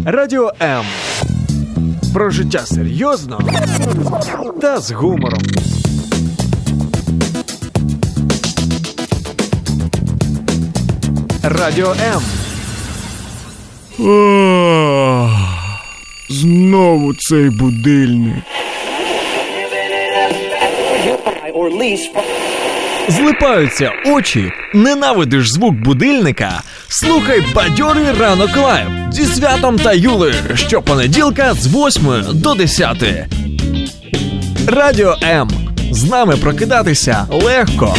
Радіо М. Про життя серйозно та з гумором. Радіо М. Знову цей будильник. Злипаються очі, ненавидиш звук будильника? Слухай бадьорий ранок лайв зі Святом та Юлею щопонеділка з 8 до 10. Радіо М. З нами прокидатися легко.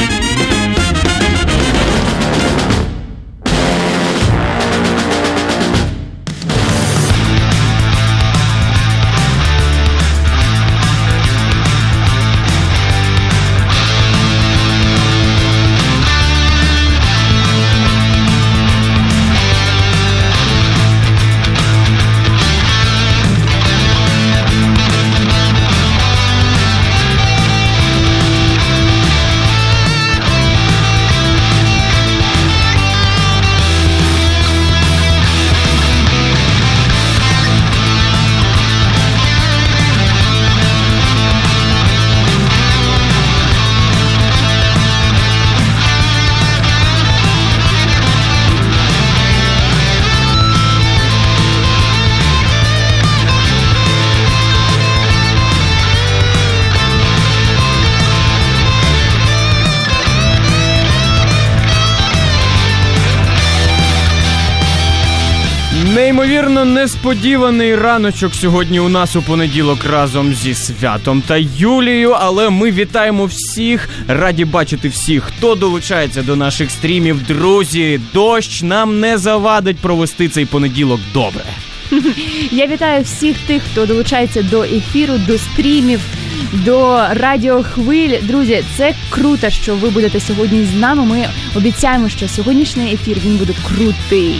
Неймовірно несподіваний раночок сьогодні у нас у понеділок разом зі Святом та Юлією, але ми вітаємо всіх, раді бачити всіх, хто долучається до наших стрімів. Друзі, дощ нам не завадить провести цей понеділок добре. Я вітаю всіх тих, хто долучається до ефіру, до стрімів, до радіохвиль. Друзі, це круто, що ви будете сьогодні з нами. Ми обіцяємо, що сьогоднішній ефір, він буде крутий.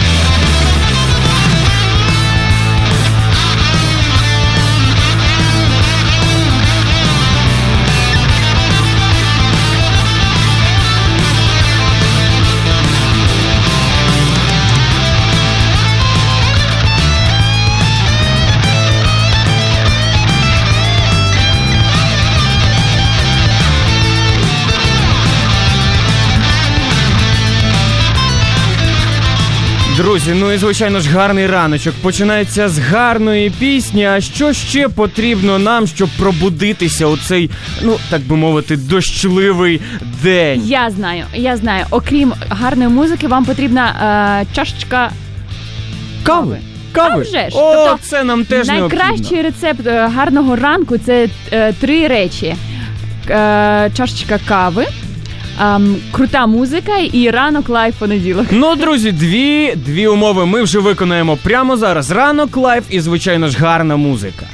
Друзі, ну і звичайно ж гарний раночок починається з гарної пісні. А що ще потрібно нам, щоб пробудитися у цей, ну так би мовити, дощливий день? Я знаю. Окрім гарної музики, вам потрібна чашечка кави. А вже ж. О, тобто, це нам теж необхідно. Найкращий рецепт гарного ранку – це 3 речі. Чашечка кави, крута музика і ранок лайв понеділок. Ну, друзі, дві умови ми вже виконаємо прямо зараз. Ранок лайв і, звичайно ж, гарна музика.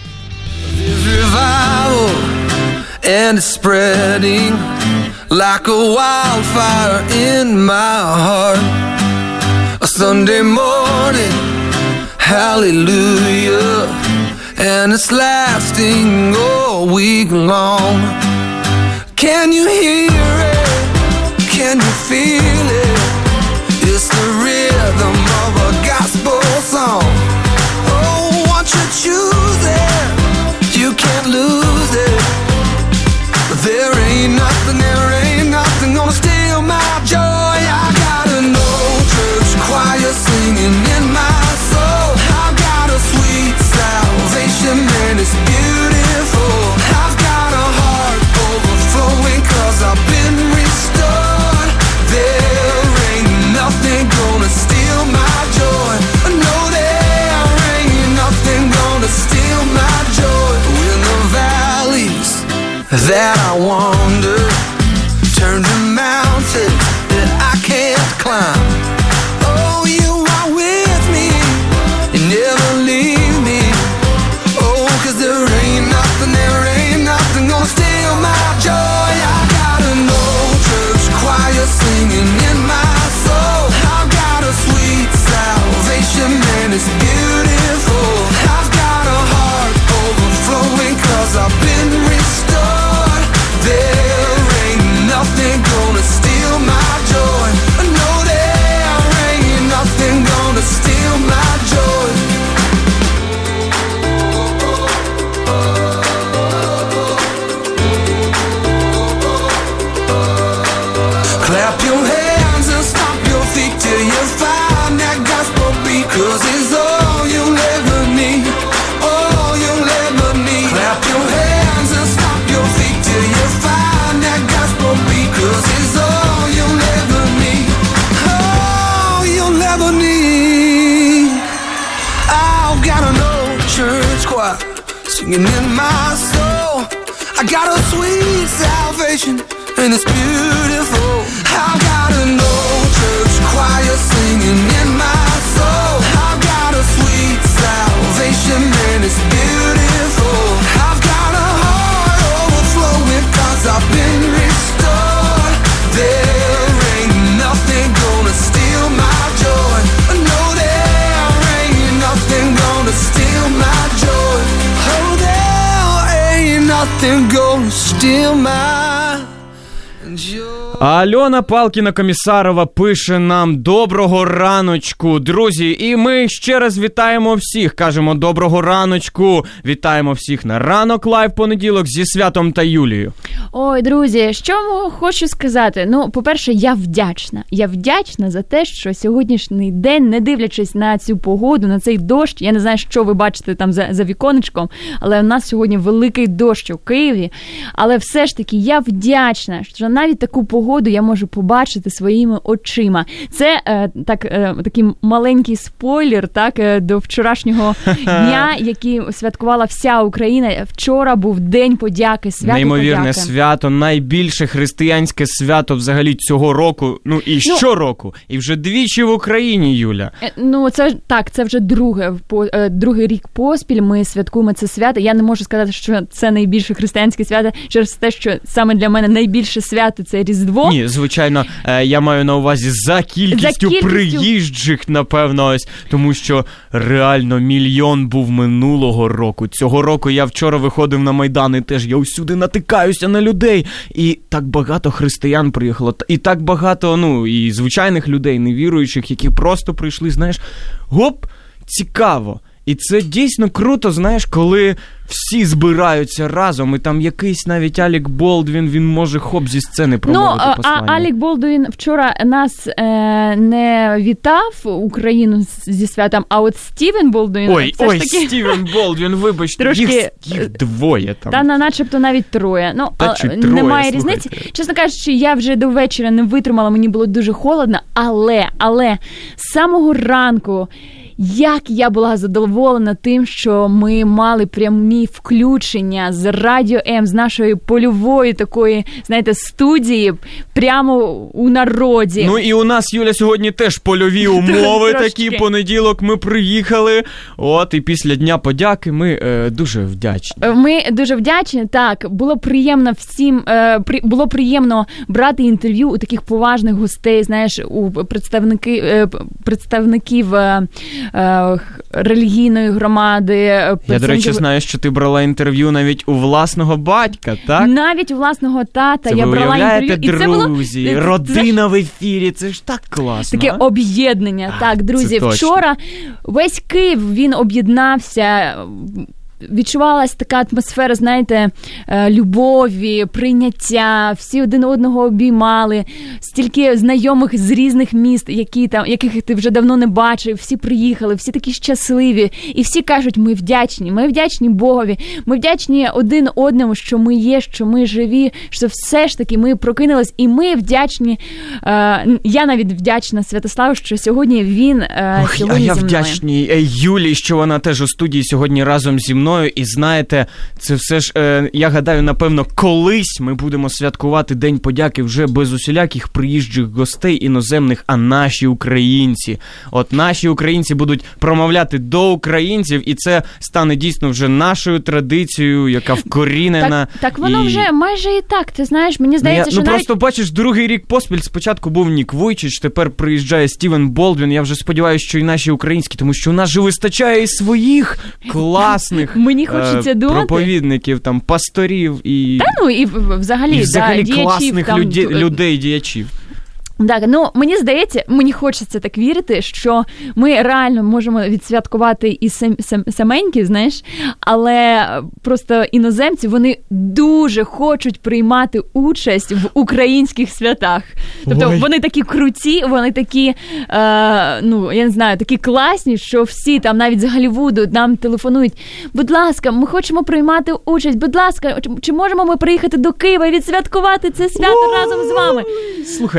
And it's spreading like a wildfire in my heart. A Sunday morning, hallelujah, and it's lasting all week long. Can you hear it? Can you feel it? It's the rhythm of a gospel song. Oh, once you choose it, you can't lose it. There ain't nothing gonna steal my joy. I got an old church choir singing in my soul. I've got a sweet salvation and it's beautiful. I've got a heart overflowing 'cause I've been restored. There ain't nothing gonna steal my joy. No, there ain't nothing gonna steal my joy. In the valleys that I wander, turn to mountains that I can't climb. Oh, you are with me, you never leave me. Oh, 'cause there ain't nothing gonna steal my joy. I got an old church choir singing in my soul. I've got a sweet salvation and it's beautiful. I've got a heart overflowing 'cause I've been restored. There singing in my soul. I got a sweet salvation, and it's beautiful. I've got an old church choir singing in my soul. I've got a sweet salvation, and it's beautiful. I've got a heart overflowing 'cause I've been restored. There ain't nothing gonna steal my joy. No, there ain't nothing gonna steal my joy. Oh, there ain't nothing gonna steal my joy. Альона Палкіна-Комісарова пише нам доброго раночку, друзі, і ми ще раз вітаємо всіх, кажемо доброго раночку, вітаємо всіх на Ранок Лайв понеділок зі Святом та Юлією. Ой, друзі, що хочу сказати? Ну, по-перше, я вдячна за те, що сьогоднішній день, не дивлячись на цю погоду, на цей дощ, я не знаю, що ви бачите там за віконечком, але у нас сьогодні великий дощ у Києві, але все ж таки я вдячна, що навіть таку погоду я можу побачити своїми очима. Це такий маленький спойлер, до вчорашнього дня, який святкувала вся Україна. Вчора був День подяки, свято неймовірне подяки. Свято, найбільше християнське свято взагалі цього року, щороку, і вже двічі в Україні, Юля. Це вже другий рік поспіль ми святкуємо це свято. Я не можу сказати, що це найбільше християнське свято, через те, що саме для мене найбільше свято – це Різдво. Ні, звичайно, я маю на увазі за кількістю приїжджих, напевно, ось, тому що реально мільйон був минулого року. Цього року я вчора виходив на Майдан, і теж я усюди натикаюся на людей. І так багато християн приїхало, і так багато, і звичайних людей, невіруючих, які просто прийшли, знаєш, цікаво. І це дійсно круто, знаєш, коли всі збираються разом, і там якийсь навіть Алек Болдвін, він може зі сцени промовити послання. А Алек Болдвін вчора нас не вітав Україну зі святом, а от Стівен Болдвін... Стівен Болдвін, вибачте, трошки... їх двоє там. Та начебто навіть троє. Немає різниці. Чесно кажучи, я вже до вечора не витримала, мені було дуже холодно, але з самого ранку як я була задоволена тим, що ми мали прямі включення з Радіо М, з нашої польової такої, знаєте, студії, прямо у народі. Ну і у нас, Юля, сьогодні теж польові умови такі, понеділок ми приїхали, і після Дня подяки ми дуже вдячні. Ми дуже вдячні, так, було приємно всім, було приємно брати інтерв'ю у таких поважних гостей, знаєш, у представників релігійної громади. Я, до речі, знаю, що ти брала інтерв'ю навіть у власного батька, так? Навіть у власного тата це я брала інтерв'ю. Друзі, і це було... родина в ефірі, це ж так класно. Таке об'єднання, так, друзі. Вчора весь Київ, він об'єднався, відчувалась така атмосфера, знаєте, любові, прийняття, всі один одного обіймали, стільки знайомих з різних міст, яких ти вже давно не бачив, всі приїхали, всі такі щасливі, і всі кажуть, ми вдячні Богові, ми вдячні один одному, що ми є, що ми живі, що все ж таки ми прокинулись, і ми вдячні, я навіть вдячна Святославу, що сьогодні він сьогодні зі я мною. Вдячний Юлі, що вона теж у студії сьогодні разом зі мною. І знаєте, це все ж, я гадаю, напевно, колись ми будемо святкувати День подяки вже без усіляких приїжджих гостей іноземних, а наші українці. Наші українці будуть промовляти до українців, і це стане дійсно вже нашою традицією, яка вкорінена. Так воно вже майже і так, ти знаєш, мені здається, що просто бачиш, другий рік поспіль, спочатку був Нік Вуйчич, тепер приїжджає Стівен Болдвін, я вже сподіваюся, що і наші українські, тому що у нас же вистачає і своїх класних мені хочеться думати. Проповідників, там, пасторів і... і взагалі діячів, класних людей, діячів. Так, мені здається, мені хочеться так вірити, що ми реально можемо відсвяткувати і саменькі, знаєш, але просто іноземці, вони дуже хочуть приймати участь в українських святах. Тобто вони такі круті, вони такі, я не знаю, такі класні, що всі там навіть з Голлівуду нам телефонують. Будь ласка, ми хочемо приймати участь, будь ласка, чи можемо ми приїхати до Києва і відсвяткувати це свято разом з вами? Слухай, знаєш,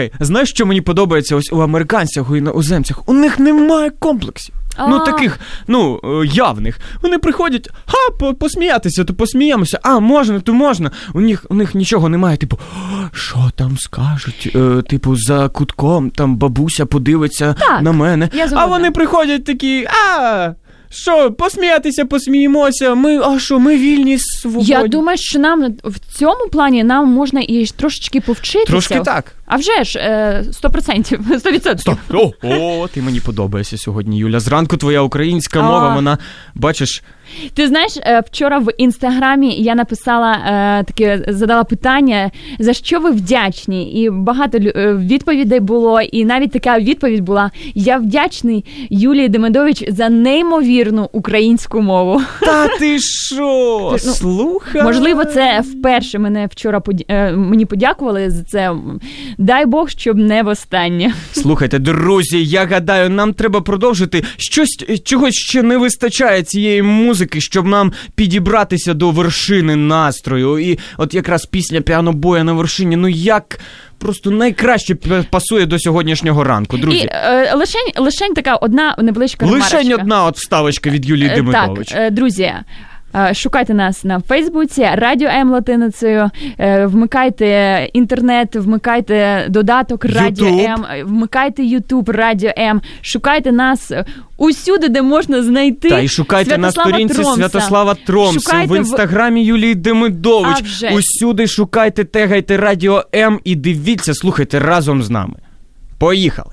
знаєш, що мені подобається ось у американцях, у іноземцях? У них немає комплексів. Ну, таких, явних. Вони приходять, посміятися, то посміємося. Можна, то можна. У них нічого немає, типу, що там скажуть? Типу, за кутком, там бабуся подивиться на мене. А вони приходять такі, що, посміятися, посміємося, ми вільні, свободні. Я думаю, що нам в цьому плані нам можна і трошечки повчитися. Трошки так. А вже ж, 100%, 100%. Ти мені подобаєшся сьогодні, Юля. Зранку твоя українська мова, вона, бачиш... Ти знаєш, вчора в Інстаграмі я написала задала питання, за що ви вдячні? І багато відповідей було, і навіть така відповідь була: я вдячний Юлії Демидович за неймовірну українську мову. Та ти що? Слухай. Можливо, це вперше мене вчора мені подякували за це. Дай Бог, щоб не востаннє. Слухайте, друзі, я гадаю, нам треба продовжити. Чогось ще не вистачає цієї музики, щоб нам підібратися до вершини настрою. І от якраз пісня «Піанобоя на вершині», як просто найкраще пасує до сьогоднішнього ранку, друзі. І лишень така одна невеличка ремарочка. Лишень одна вставочка від Юлії Демидович. Так, друзі, шукайте нас на Фейсбуці, Радіо М латиницею, вмикайте інтернет, вмикайте додаток Радіо М, вмикайте Ютуб Радіо М, шукайте нас усюди, де можна знайти. Та, і шукайте на сторінці Святослава Тромса, в Інстаграмі Юлії Демидович. Усюди шукайте, тегайте Радіо М і дивіться, слухайте разом з нами. Поїхали!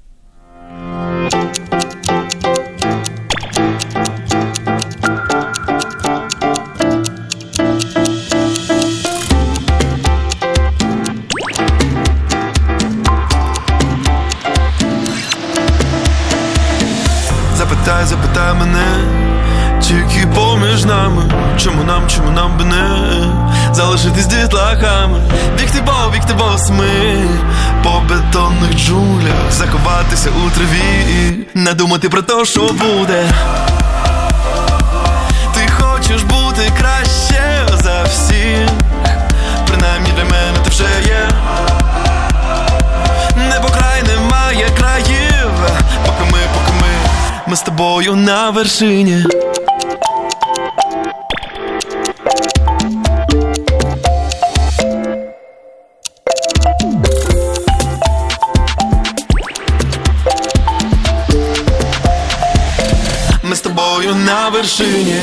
Запитай мене, тільки поміж нами, чому нам би не залишитись дітлахами, бігти босими по бетонних джунглях, заховатися у траві, не думати про те, що буде. Ти хочеш бути краще за всіх, принаймні для мене ти вже є. Небо край немає країв, поки ми з тобою на вершині. Ми з тобою на вершині.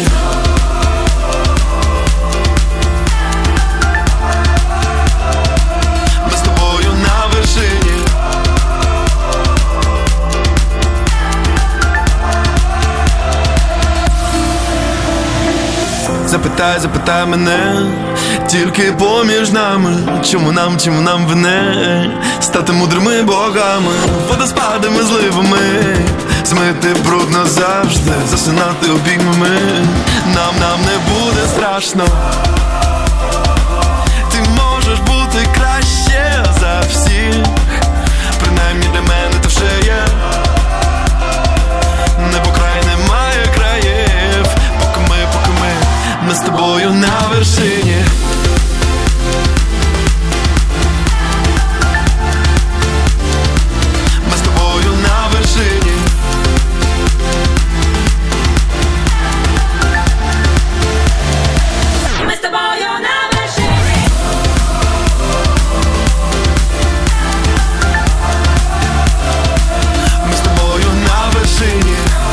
Ми з тобою на вершині. Запитай мене, тільки поміж нами, чому нам вине стати мудрими богами, водоспадами, зливами, змити бруд назавжди, засинати обіймами. Нам не буде страшно. Ти можеш бути краще за всіх, принаймні для мене ти вже є. Небо край немає країв, поки ми з тобою на вершині. Ми з тобою на вершині. Ми з тобою на вершині. Ми з тобою на вершині.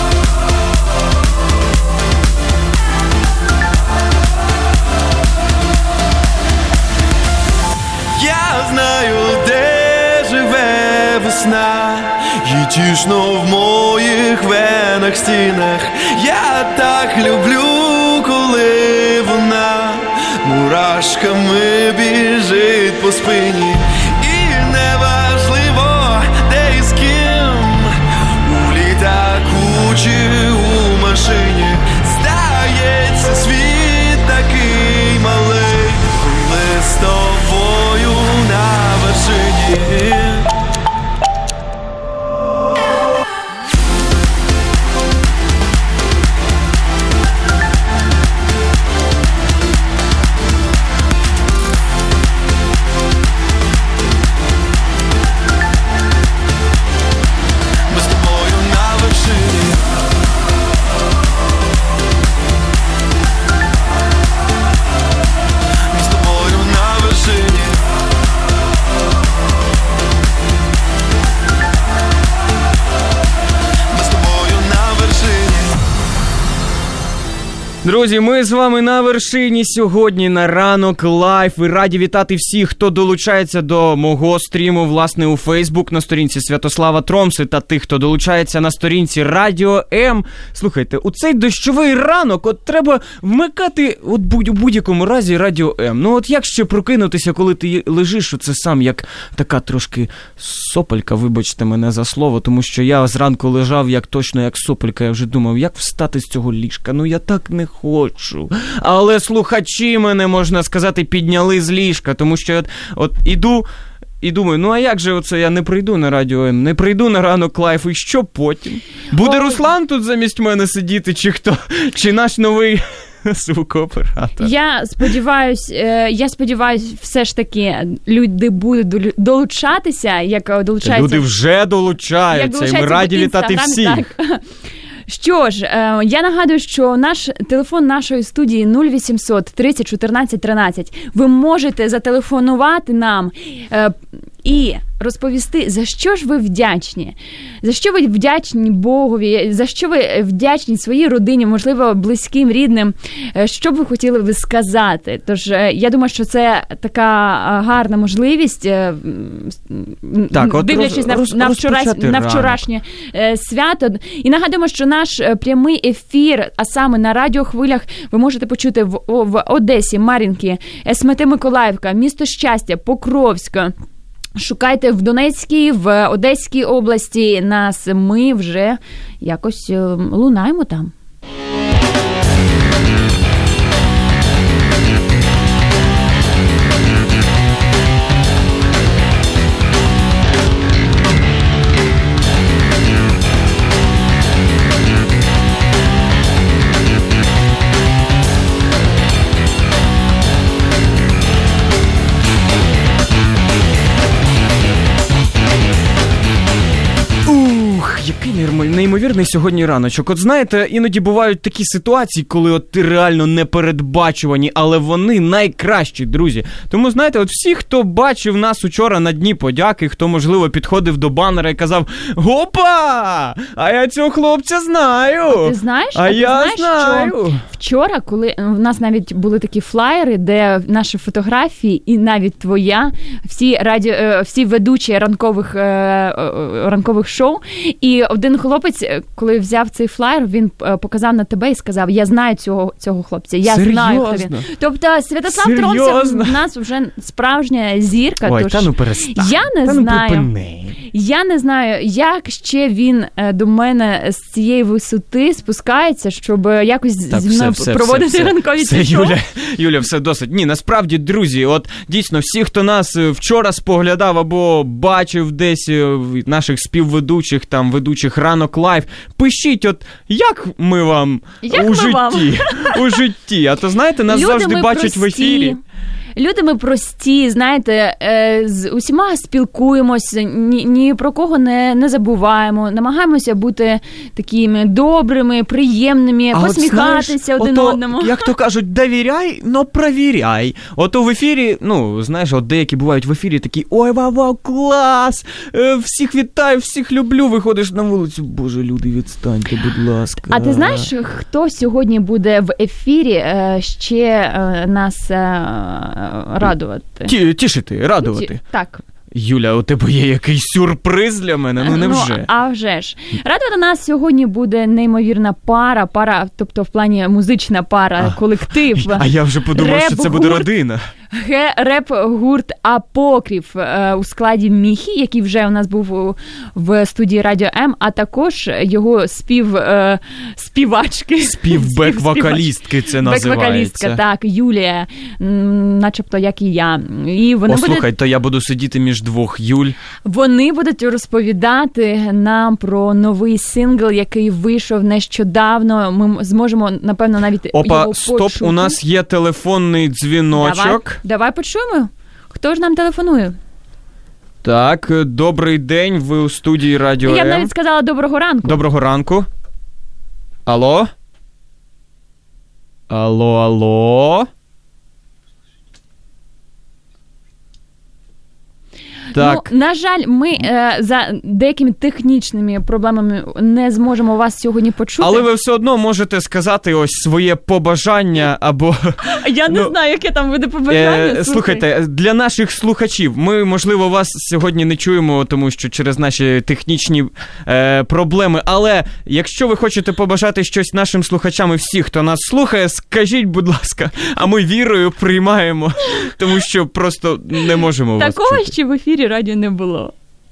Я знаю, де живе весна, їй тішно в моїх венах, стінах. Я так люблю, коли вона мурашками біжить по спині. І неважливо, де і з ким, у літаку чи у машині. Здається, світ такий малий, коли з тобою на вершині. Друзі, ми з вами на вершині сьогодні на Ранок Лайв. І раді вітати всіх, хто долучається до мого стріму, власне, у Фейсбук на сторінці Святослава Тромси та тих, хто долучається на сторінці Радіо М. Слухайте, у цей дощовий ранок от треба вмикати у будь-якому разі Радіо М. Ну от як ще прокинутися, коли ти лежиш, оце сам як така трошки сопелька, вибачте мене за слово, тому що я зранку лежав точно як сопелька, я вже думав, як встати з цього ліжка, ну я так не хочу. Але слухачі мене, можна сказати, підняли з ліжка, тому що от іду і думаю, ну а як же оце я не прийду на Радіо М, не прийду на Ранок Лайв, і що потім? Буде Руслан тут замість мене сидіти, чи хто? Чи наш новий звукооператор? Я сподіваюсь, все ж таки люди будуть долучатися, як долучаються. Люди вже долучаються, і ми раді вітати всіх. Так. Що ж, я нагадую, що телефон нашої студії 0800 30 14 13. Ви можете зателефонувати нам і розповісти, за що ж ви вдячні. За що ви вдячні Богові, за що ви вдячні своїй родині, можливо, близьким, рідним, що б ви хотіли би сказати. Тож, я думаю, що це така гарна можливість, дивлячись на вчорашнє свято. І нагадуємо, що наш прямий ефір, а саме на радіохвилях, ви можете почути в Одесі, Мар'їнці, СМТ Миколаївка, місто Щастя, Покровська. Шукайте в Донецькій, в Одеській області нас. Ми вже якось лунаємо там. Неймовірний сьогодні раночок. От знаєте, іноді бувають такі ситуації, коли от ти реально непередбачувані, але вони найкращі, друзі. Тому, знаєте, от всі, хто бачив нас учора на Дні подяки, хто, можливо, підходив до банера і казав: «Опа! А я цього хлопця знаю!» А ти знаєш? Що вчора, коли в нас навіть були такі флаєри, де наші фотографії і навіть твоя, всі ведучі ранкових шоу, і один хлопець, коли взяв цей флаєр, він показав на тебе і сказав: «Я знаю цього хлопця, я знаю, хто він». Тобто Святослав Тромсів в нас вже справжня зірка. Ой, та ну перестань. Я не знаю, як ще він до мене з цієї висоти спускається, щоб якось зі мною проводити ранкові шоу. Юля, все досить. Ні, насправді, друзі, от дійсно, всі, хто нас вчора споглядав або бачив десь наших співведучих, там, ведучих Ранок Лайв, пишіть, от як ми вам у житті. А то, знаєте, нас завжди бачать в ефірі. Люди ми прості, знаєте, з усіма спілкуємося, ні про кого не забуваємо, намагаємося бути такими добрими, приємними, посміхатися один одному. Як то кажуть, довіряй, но провіряй. Ото в ефірі, ну, знаєш, от деякі бувають в ефірі такі: «Ой, вау, клас! Всіх вітаю, всіх люблю». Виходиш на вулицю: «Боже, люди, відстаньте, будь ласка». А ти знаєш, хто сьогодні буде в ефірі ще нас радувати? Тішити, радувати. Так. Юля, у тебе є якийсь сюрприз для мене? Ну, невже? А вже ж. Радувати нас сьогодні буде неймовірна пара, тобто в плані музична пара, колектив. А я вже подумав, що це буде родина. Реп-гурт «Апокріф» у складі Міхі, який вже у нас був в студії Радіо М, а також його співачки. Співбек-вокалістки це називається. Бек-вокалістка, так, Юлія, начебто як і я. І слухай, то я буду сидіти між двох Юль. Вони будуть розповідати нам про новий сингл, який вийшов нещодавно. Ми зможемо, напевно, навіть його почути. Стоп, у нас є телефонний дзвіночок. Давай почуємо. Хто ж нам телефонує? Так, добрий день, ви у студії Радіо М. Я б навіть сказала доброго ранку. Доброго ранку. Алло? Так. Ну, на жаль, ми за деякими технічними проблемами не зможемо вас сьогодні почути. Але ви все одно можете сказати ось своє побажання або... Я не знаю, яке там буде побажання. Слухайте, для наших слухачів, ми, можливо, вас сьогодні не чуємо, тому що через наші технічні проблеми, але якщо ви хочете побажати щось нашим слухачам і всіх, хто нас слухає, скажіть, будь ласка, а ми вірою приймаємо, тому що просто не можемо вас Такого чути. ще в ефірі радіо не було.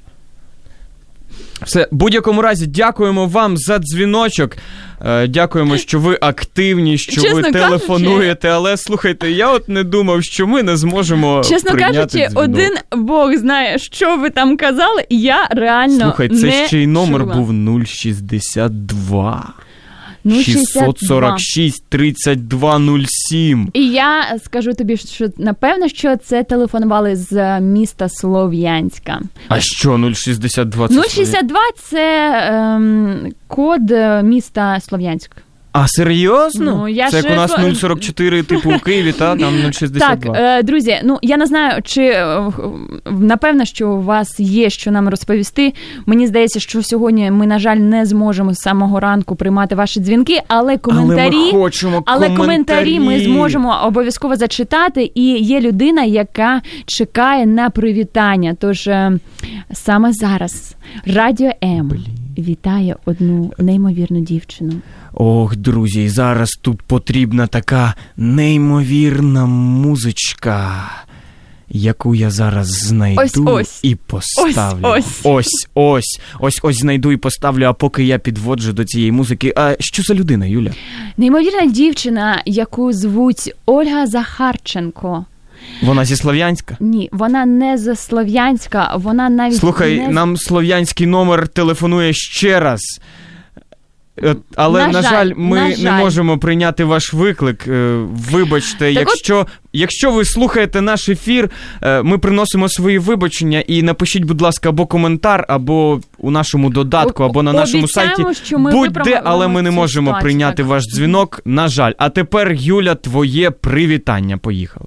Все, в будь-якому разі, дякуємо вам за дзвіночок. Дякуємо, що ви активні, що Чесно ви кажучи, телефонуєте. Але, слухайте, я от не думав, що ми не зможемо Чесно прийняти кажучи, дзвінок. один Бог знає, що ви там казали, і я реально Слухай, не це ще й номер чула. був 062. 062. 646 3207. І я скажу тобі, що напевно, що це телефонували з міста Слов'янська. А що 062? Це 062 – це код міста Слов'янськ. А серйозно? Ну, я це як ж- у нас 044, типу у Києві, та там 062. Так, друзі, ну я не знаю, чи напевно, що у вас є що нам розповісти. Мені здається, що сьогодні ми, на жаль, не зможемо з самого ранку приймати ваші дзвінки, але коментарі, Але ми хочемо коментарі ми зможемо обов'язково зачитати. І є людина, яка чекає на привітання. Тож саме зараз Радіо М вітає одну неймовірну дівчину. Ох, друзі, зараз тут потрібна така неймовірна музичка, яку я зараз знайду Ось. і поставлю. Ось знайду і поставлю, а поки я підводжу до цієї музики. А що за людина, Юля? Неймовірна дівчина, яку звуть Ольга Захарченко. Вона зі Слов'янська? Ні, вона не зі Слов'янська, вона навіть Слухай, не... нам слов'янський номер телефонує ще раз. Але, на жаль, ми не можемо прийняти ваш виклик. Вибачте, якщо ви слухаєте наш ефір, ми приносимо свої вибачення і напишіть, будь ласка, або коментар, або у нашому додатку, або на нашому сайті. Будь-де, але ми не можемо прийняти ваш дзвінок, на жаль. А тепер, Юля, твоє привітання. Поїхали.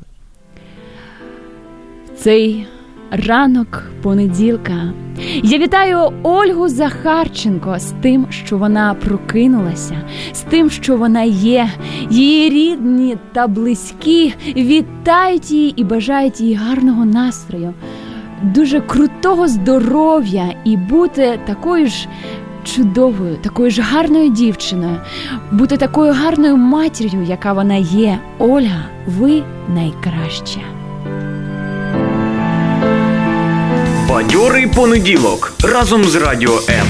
Цей ранок понеділка. Я вітаю Ольгу Захарченко з тим, що вона прокинулася, з тим, що вона є. Її рідні та близькі вітають її і бажають їй гарного настрою, дуже крутого здоров'я і бути такою ж чудовою, такою ж гарною дівчиною, бути такою гарною матір'ю, яка вона є. Ольга, ви найкраща. Бадьорий понеділок разом з Радіо М.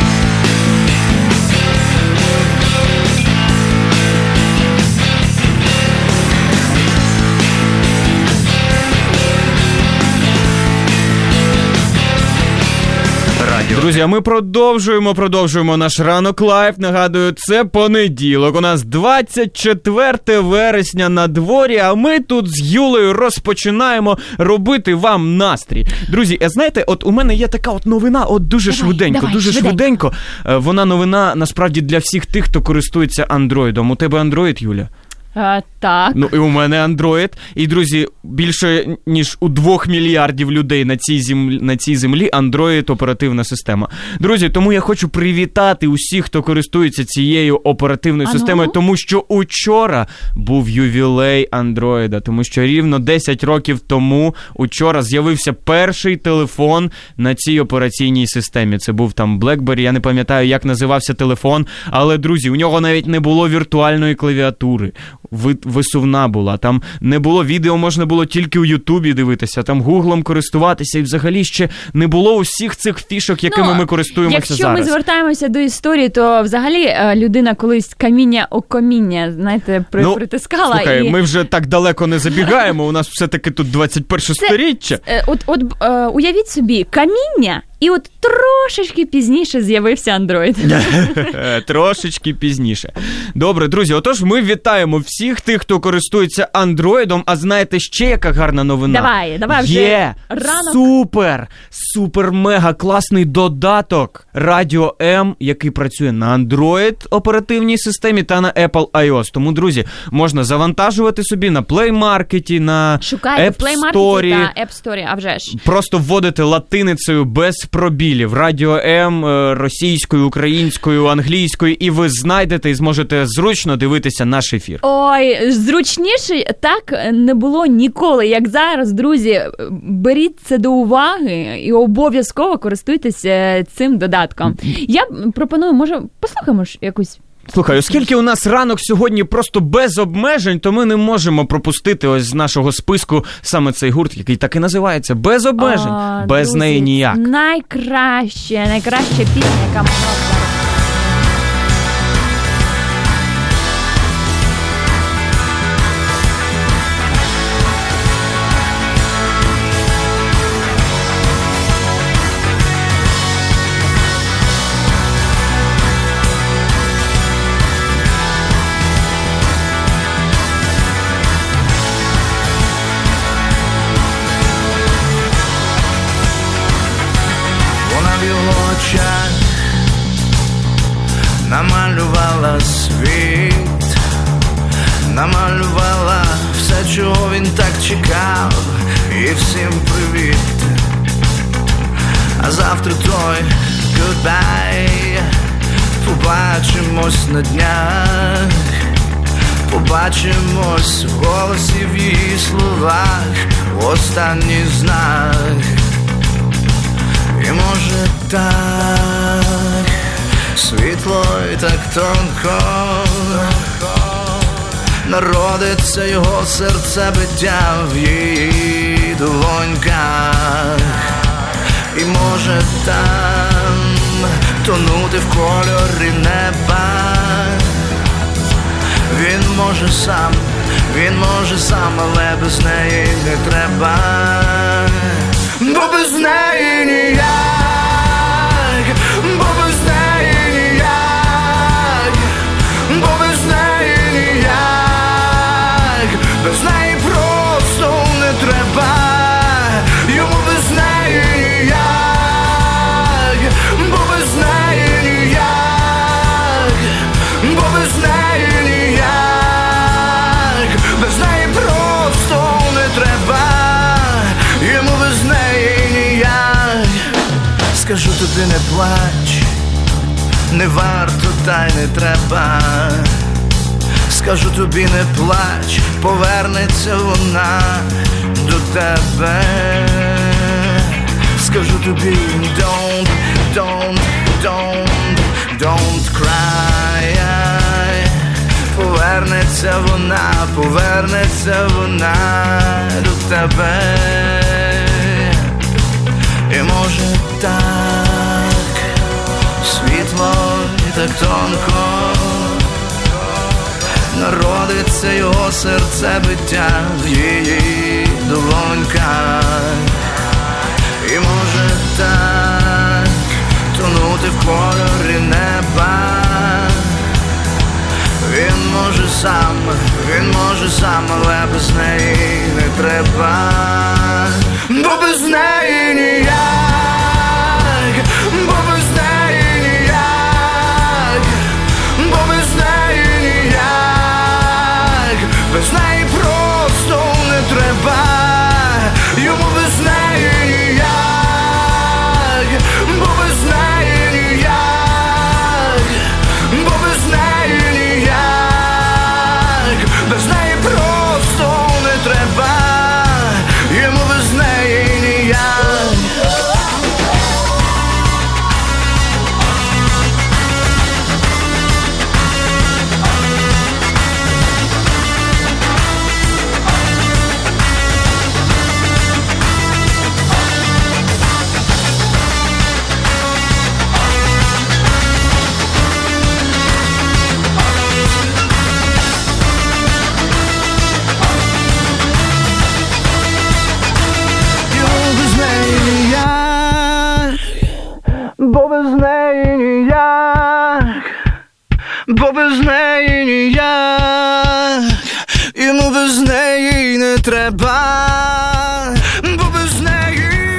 Друзі, а ми продовжуємо наш ранок лайв. Нагадую, це понеділок. У нас 24 вересня на дворі, а ми тут з Юлею розпочинаємо робити вам настрій. Друзі, знаєте, от у мене є така от новина, от дуже швиденько. Вона новина, насправді, для всіх тих, хто користується андроїдом. У тебе андроїд, Юля? Так. Ну і у мене Android. І, друзі, більше ніж у 2 мільярдів людей на цій землі Android оперативна система. Друзі, тому я хочу привітати усіх, хто користується цією оперативною системою, тому що учора був ювілей Android, тому що рівно 10 років тому учора з'явився перший телефон на цій операційній системі. Це був там BlackBerry, я не пам'ятаю, як називався телефон, але, друзі, у нього навіть не було віртуальної клавіатури. Висувна була, там не було відео, можна було тільки у Ютубі дивитися, там Гуглом користуватися, і взагалі ще не було усіх цих фішок, якими ми користуємося якщо зараз. Якщо ми звертаємося до історії, то взагалі людина колись каміння о каміння, знаєте, притискала. Слухай, ми вже так далеко не забігаємо, у нас все-таки тут 21 сторіччя. Уявіть собі, каміння І от трошечки пізніше з'явився Android. Трошечки пізніше. Добре, друзі, отож ми вітаємо всіх тих, хто користується Androidом. А знаєте, ще яка гарна новина? Давай вже. Є Ранок. супер-мега класний додаток Радіо М, який працює на Android оперативній системі та на Apple iOS. Тому, друзі, можна завантажувати собі на Play Market, на Шукайте в Play App Market Store. та App Store, а вже ж. Просто вводите латиницею без пробілів. Радіо М російською, українською, англійською, і ви знайдете і зможете зручно дивитися наш ефір. Ой, зручніше так не було ніколи, як зараз, друзі. Беріть це до уваги і обов'язково користуйтеся цим додатком. Я пропоную, може, послухаємо ж якусь. Слухай, оскільки у нас ранок сьогодні просто без обмежень, то ми не можемо пропустити ось з нашого списку саме цей гурт, який так і називається «Без обмежень». Без друзі, неї ніяк. Найкраща пісня, яка могла б зараз. Намалювала світ, намалювала все, чого він так чекав, і всім привіт. А завтра той goodbye, побачимось на днях, побачимось в голосі, в її словах, в останній знак. І може так світло і так тонко народиться його серцебиття в її долоньках. І може там тонути в кольорі неба. Він може сам, але без неї не треба. Бо без неї ніяк, бо без неї ніяк, бо без неї ніяк, без неї просто не треба, йому без неї ніяк, бо без неї ніяк, бо без неї ніяк, без неї просто не треба, йому без неї ніяк. Скажу тобі, не плач, не варто, та й не треба. Скажу тобі, не плач, повернеться вона до тебе. Скажу тобі, don't cry. Повернеться вона до тебе. І може так світло і так тонко народиться його серцебиття в її долоньках. І може так тонути в кольорі неба. Він може сам, але без неї не треба. Бо без неї ніяк, бо без неї ніяк, бо без неї ніяк, без неї просто не треба, йому без неї ніяк, бо без неї ніяк, бо без неї ніяк, без неї просто не треба, йому без неї ніяк. бо без неї ніяк, йому без неї не треба, бо без неї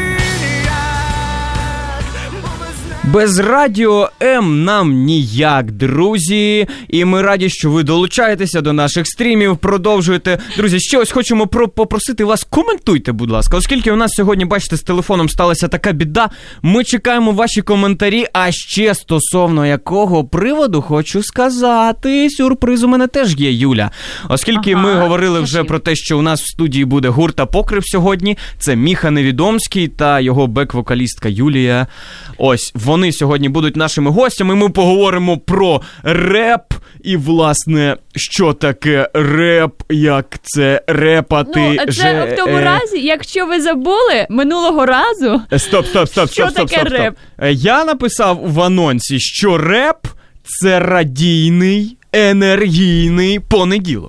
ніяк, бо без неї... Без Радіо М нам ніяк, друзі. І ми раді, що ви долучаєтеся до наших стрімів, продовжуєте. Друзі, ще ось хочемо попросити вас, коментуйте, будь ласка. Оскільки у нас сьогодні, бачите, з телефоном сталася така біда, ми чекаємо ваші коментарі. А ще стосовно якого приводу хочу сказати, сюрприз у мене теж є, Юля. Оскільки ми говорили вже про те, що у нас в студії буде гурт Апокриф сьогодні. Це Міха Невідомський та його бек-вокалістка Юлія. Ось, вони сьогодні будуть нашими гостями. Ми поговоримо про реп і, власне, що таке реп, як це репати. Ну, це в тому разі, якщо ви забули минулого разу. Стоп. Що таке реп? Я написав в анонсі, що реп – це радійний, енергійний понеділок.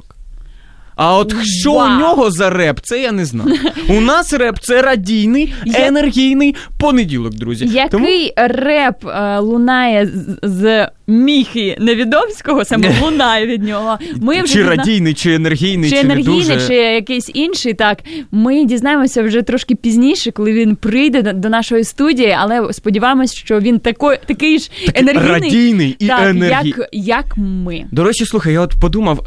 А от що у нього за реп, це я не знаю. У нас реп – це радійний, енергійний понеділок, друзі. Який реп лунає з Міхи Невідомського, саме лунає від нього. Ми вже чи радійний, чи енергійний, чи енергійний, чи якийсь інший, так. Ми дізнаємося вже трошки пізніше, коли він прийде до нашої студії, але сподіваємось, що він такий ж енергійний. Радійний і енергійний. Як ми. До речі, слухай, я от подумав,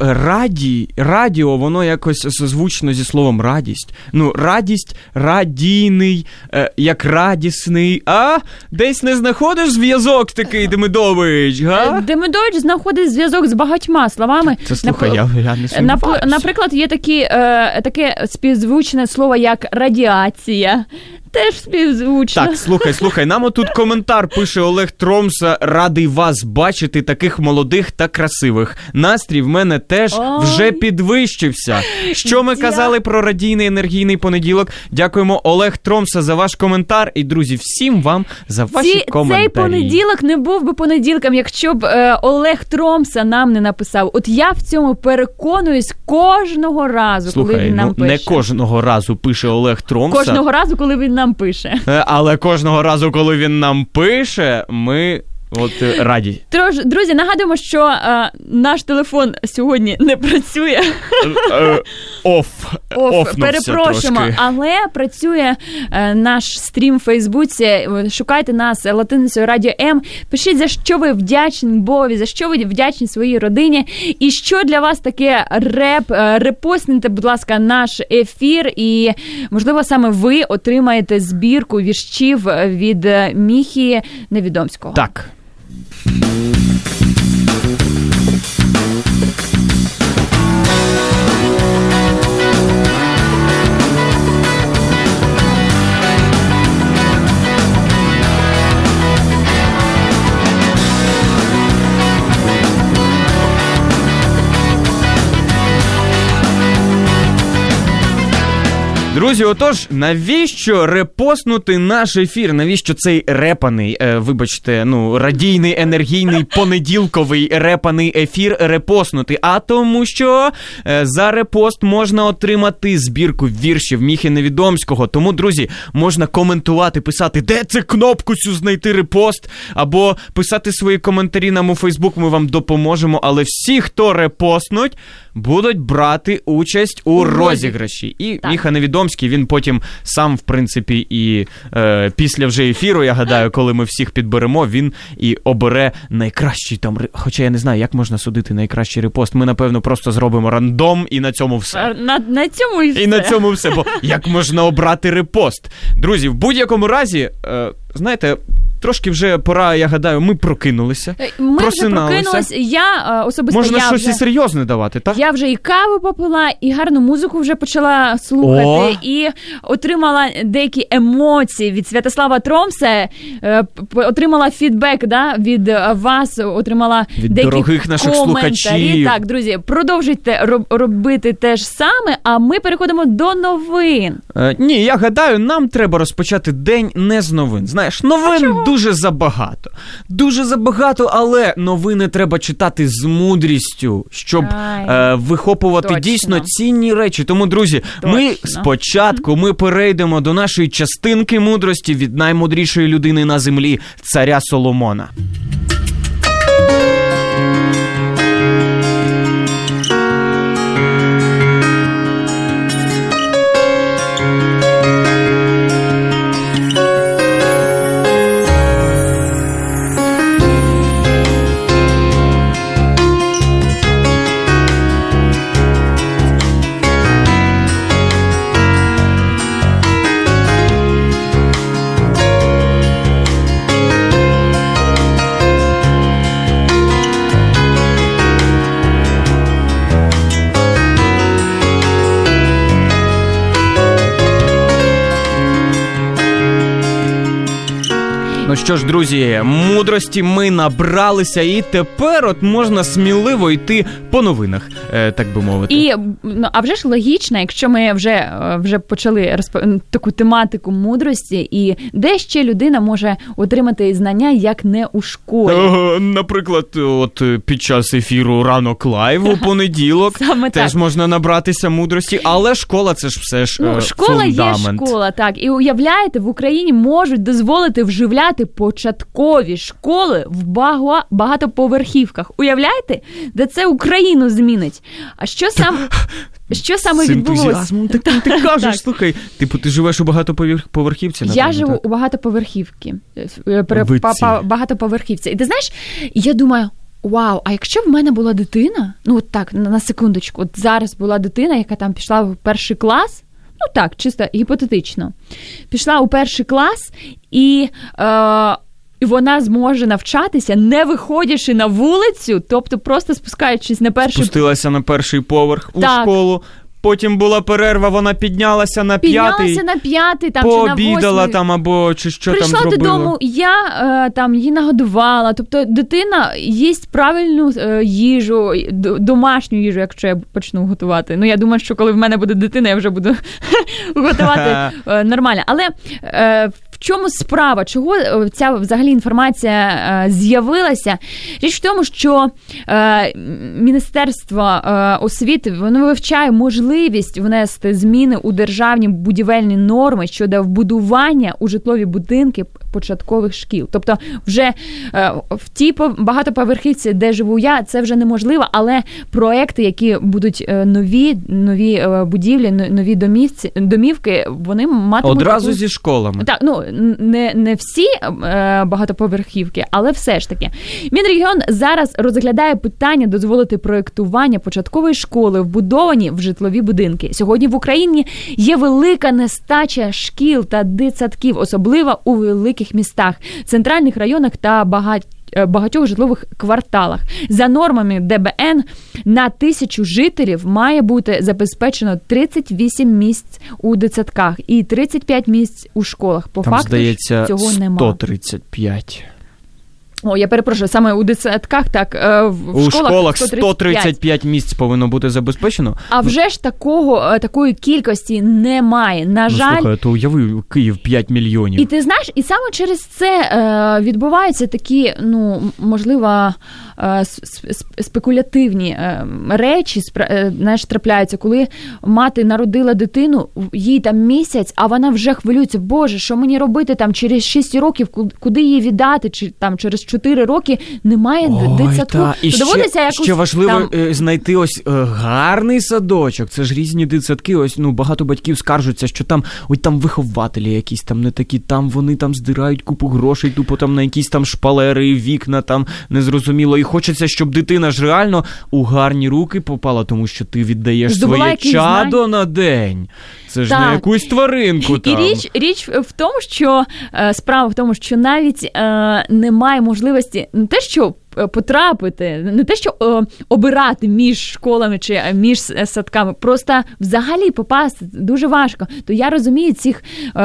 радіо, воно якось созвучно зі словом радість. Ну, радість, радійний, як радісний. А десь не знаходиш зв'язок такий, Демидович, га? Демидович знаходить зв'язок з багатьма словами. Це, слухай, я не сумніваюся. Наприклад, є таке співзвучне слово, як радіація. Теж співзвучно. Так, слухай, нам отут коментар пише Олег Тромса: радий вас бачити, таких молодих та красивих. Настрій в мене теж вже підвищився. Що ми казали про радійний енергійний понеділок? Дякуємо, Олег Тромса, за ваш коментар. І, друзі, всім вам за ваші коментарі. Цей понеділок не був би понеділком, якщо б Олег Тромса нам не написав. От я в цьому переконуюсь кожного разу, коли він нам пише. Не кожного разу пише Олег Тромса. Кожного разу, коли він нам пише. Але кожного разу, коли він нам пише, ми раді. Тож, друзі, нагадуємо, що наш телефон сьогодні не працює. Перепрошуємо, але працює наш стрім в Фейсбуці. Шукайте нас латиницею Радіо М. Пишіть, за що ви вдячні Богові, за що ви вдячні своїй родині. І що для вас таке реп. Репостніть, будь ласка, наш ефір. І, можливо, саме ви отримаєте збірку віршів від Міхи Невідомського. Так. Друзі, отож, навіщо репостнути наш ефір? Навіщо цей репаний, радійний, енергійний, понеділковий репаний ефір репостнути? А тому що за репост можна отримати збірку віршів Міхи Невідомського. Тому, друзі, можна коментувати, писати, де це кнопку цю знайти репост, або писати свої коментарі нам у Фейсбук, ми вам допоможемо. Але всі, хто репостнуть, будуть брати участь у розіграші. І так. Міха Невідомський, він потім сам, в принципі, і після вже ефіру, я гадаю, коли ми всіх підберемо, він і обере найкращий там, хоча я не знаю, як можна судити найкращий репост. Ми, напевно, просто зробимо рандом, і на цьому все. На цьому і все. І на цьому все, бо як можна обрати репост? Друзі, в будь-якому разі, знаєте, трошки вже пора, я гадаю, ми прокинулися. Ми вже прокинулися. Я особисто... Можна щось і серйозне давати, так? Я вже і каву попила, і гарну музику вже почала слухати, і отримала деякі емоції від Святослава Тромса, отримала фідбек, від вас, отримала від деякі дорогих наших коментарі. слухачів. Так, друзі, продовжуйте робити те ж саме, а ми переходимо до новин. Ні, я гадаю, нам треба розпочати день не з новин. Знаєш, новин дуже забагато. Дуже забагато, але новини треба читати з мудрістю, щоб вихопувати дійсно цінні речі. Тому, друзі, ми спочатку перейдемо до нашої частинки мудрості від наймудрішої людини на землі, царя Соломона. що ж, друзі, мудрості ми набралися, і тепер от можна сміливо йти по новинах, так би мовити. І, а вже ж логічно, якщо ми вже почали таку тематику мудрості, і де ще людина може отримати знання, як не у школі. Наприклад, от під час ефіру «Ранок лайв» у понеділок теж можна набратися мудрості, але школа – це ж все ж школа фундамент. Є школа, так. І уявляєте, в Україні можуть дозволити вживляти початкові школи в багатоповерхівках. Уявляєте? Де це Україну змінить. А що саме відбулося? Ти кажеш, слухай, типу ти живеш у багатоповерхівці? Я живу у багатоповерхівці. І ти знаєш, я думаю, вау, а якщо б в мене була дитина, ну от так, на секундочку, от зараз була дитина, яка там пішла в перший клас, ну так, чисто гіпотетично, пішла у перший клас, і вона зможе навчатися, не виходячи на вулицю, тобто просто спускаючись на перший... Спустилася на перший поверх у школу. Потім була перерва, вона піднялася на п'ятий, там, пообідала чи там або чи що прийшла там зробила. Прийшла додому, я там її нагодувала. Тобто дитина їсть правильну їжу, домашню їжу, якщо я почну готувати. Ну, я думаю, що коли в мене буде дитина, я вже буду готувати нормально. Але в чому справа? Чого ця взагалі інформація з'явилася? Річ в тому, що Міністерство освіти, воно вивчає можливість внести зміни у державні будівельні норми щодо вбудування у житлові будинки початкових шкіл. Тобто вже в тій багатоповерхівці, де живу я, це вже неможливо, але проекти, які будуть нові будівлі, нові домівки, вони матимуть... Одразу зі школами. Так, ну, не всі багатоповерхівки, але все ж таки. Мінрегіон зараз розглядає питання дозволити проєктування початкової школи, вбудовані в житлові будинки. Сьогодні в Україні є велика нестача шкіл та дитсадків, особливо у великих містах, центральних районах та багатьох житлових кварталах. За нормами ДБН на 1000 жителів має бути забезпечено 38 місць у дитсадках і 35 місць у школах. По там, факту здається, цього немає. 135. О, я перепрошую, саме у дитсадках, так, в школах 135 місць повинно бути забезпечено. А вже ж такої кількості немає. На жаль... Слухай, то уяви, Київ 5 мільйонів. І ти знаєш, і саме через це відбуваються такі, ну, можливо, спекулятивні речі, знаєш, трапляються, коли мати народила дитину, їй там місяць, а вона вже хвилюється, боже, що мені робити там через 6 років, куди її віддати, чи там через 4 роки немає дитсадку. І ще важливо знайти ось гарний садочок. Це ж різні дитсадки. Ось, ну, багато батьків скаржуться, що там, ой, там вихователі якісь там не такі, там вони там здирають купу грошей, тупо там на якісь там шпалери, вікна там незрозуміло. І хочеться, щоб дитина ж реально у гарні руки попала, тому що ти віддаєш своє чадо на день. Це ж не якусь тваринку там. І річ в тому, що справа в тому, що навіть немає можливості не те, що потрапити, не те, що обирати між школами чи між садками, просто взагалі попасти дуже важко. То я розумію цих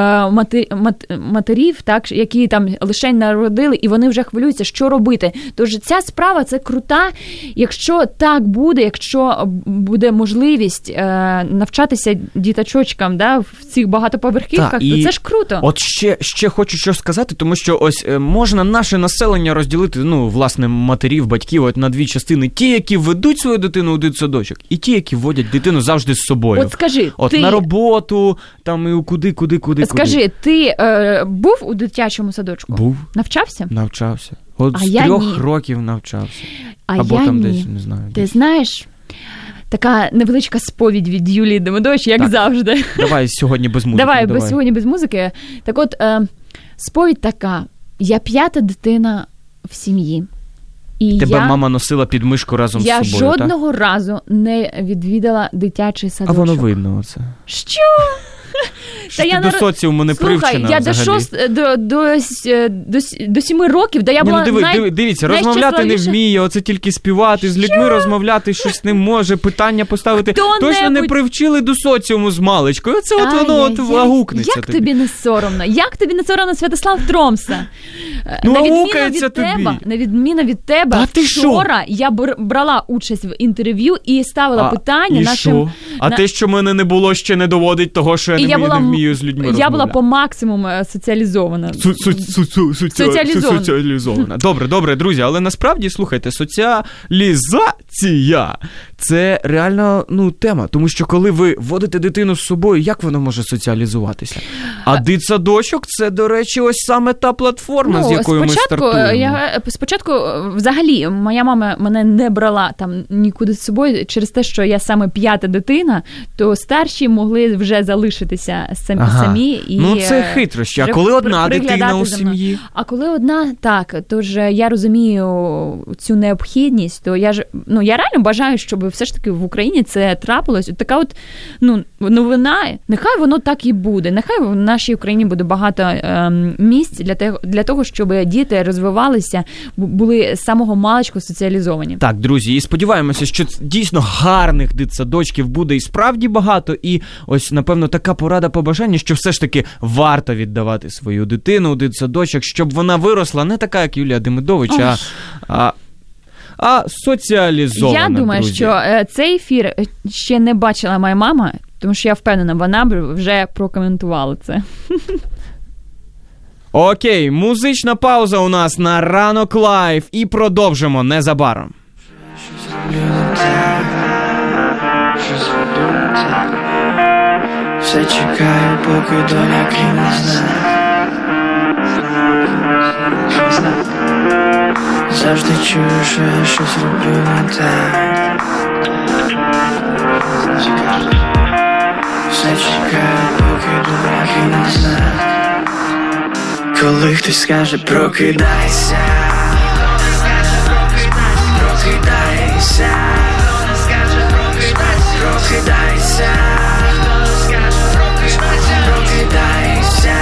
матерів, так, які там лише народили, і вони вже хвилюються, що робити. Тож ця справа, це крута. Якщо так буде, якщо буде можливість навчатися діточочкам, да, в цих багатоповерхівках, то це ж круто. От ще хочу що сказати, тому що ось можна наше населення розділити, ну, власне, матерів, батьків, от на дві частини. Ті, які ведуть свою дитину у дитсадочок, і ті, які водять дитину завжди з собою. От скажи, ти... на роботу, там і куди. Скажи, ти був у дитячому садочку? Був. Навчався? Навчався. От з 3 років навчався. Або там десь, не знаю. Ти знаєш, така невеличка сповідь від Юлії Демидович, як завжди. Давай сьогодні без музики. Давай. Сьогодні без музики. Так от, сповідь така. Я 5-та дитина в сім'ї. І тебе мама носила під мишку разом з собою, так? Я жодного разу не відвідала дитячий садочок. А воно видно оце. Що? Що ти до соціуму не привчена Слухай, я до 7 років, я була дивіться, розмовляти не вміє, оце тільки співати, з людьми розмовляти щось не може, питання поставити. Точно не привчили до соціуму з маличкою. Оце от воно вагукнеться. Як тобі не соромно? Як тобі не соромно, Святослав Тромса? На відміну від тебе, вчора я брала участь в інтерв'ю і ставила питання нашим... Те, що мене не було, ще не доводить того, що я не вмію з людьми розмовляти. Я була по максимуму соціалізована. Соціалізована. Добре, друзі, але насправді, слухайте, соціалізація – це реально, тема. Тому що коли ви водите дитину з собою, як вона може соціалізуватися? А дитсадочок – це, до речі, ось саме та платформа, з якою ми стартуємо. Спочатку, взагалі, моя мама мене не брала там нікуди з собою через те, що я саме 5-та дитина, то старші могли вже залишитися самі. І це хитрощі. А коли одна дитина у сім'ї? А коли одна, так, тож я розумію цю необхідність, то я реально бажаю, щоб все ж таки в Україні це трапилось. От така от новина, нехай воно так і буде. Нехай в нашій Україні буде багато місць для того, щоб діти розвивалися, були з самого маличку соціалізовані. Так, друзі, і сподіваємося, що дійсно гарних дитсадочків буде і справді багато, і ось, напевно, така порада побажання, що все ж таки варто віддавати свою дитину у дитсадочок, щоб вона виросла не така, як Юлія Демидович, а соціалізована, Я думаю, друзі. що цей ефір ще не бачила моя мама, тому що я впевнена, вона б вже прокоментувала це. Окей, музична пауза у нас на Ранок Лайв і продовжимо незабаром. Все чекаю, поки доля кине знак. Завжди чую, що я щось роблю не так. Все чекаю, поки доля кине знак. Коли хтось скаже прокидайся, прокидайся, прокидайся, прокидайся.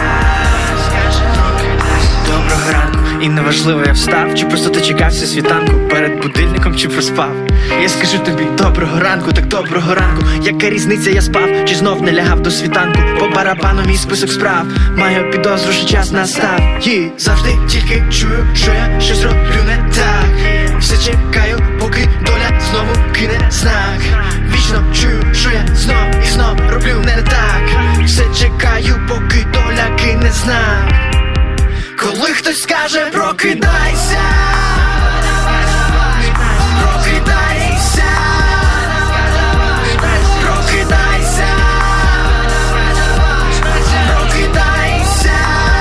Доброго ранку, і неважливо я встав, чи просто дочекався світанку перед будильником, чи проспав. Я скажу тобі доброго ранку, так доброго ранку. Яка різниця, я спав, чи знов не лягав до світанку? По барабану мій список справ, маю підозру, що час настав. І завжди тільки чую, що я щось роблю не так. Все чекаю, поки доля знову кине знак. Вічно чую, що я знов і знов роблю не так. Все чекаю, поки доля кине знак. Коли хтось скаже прокидайся, прокидайся, прокидайся, прокидайся.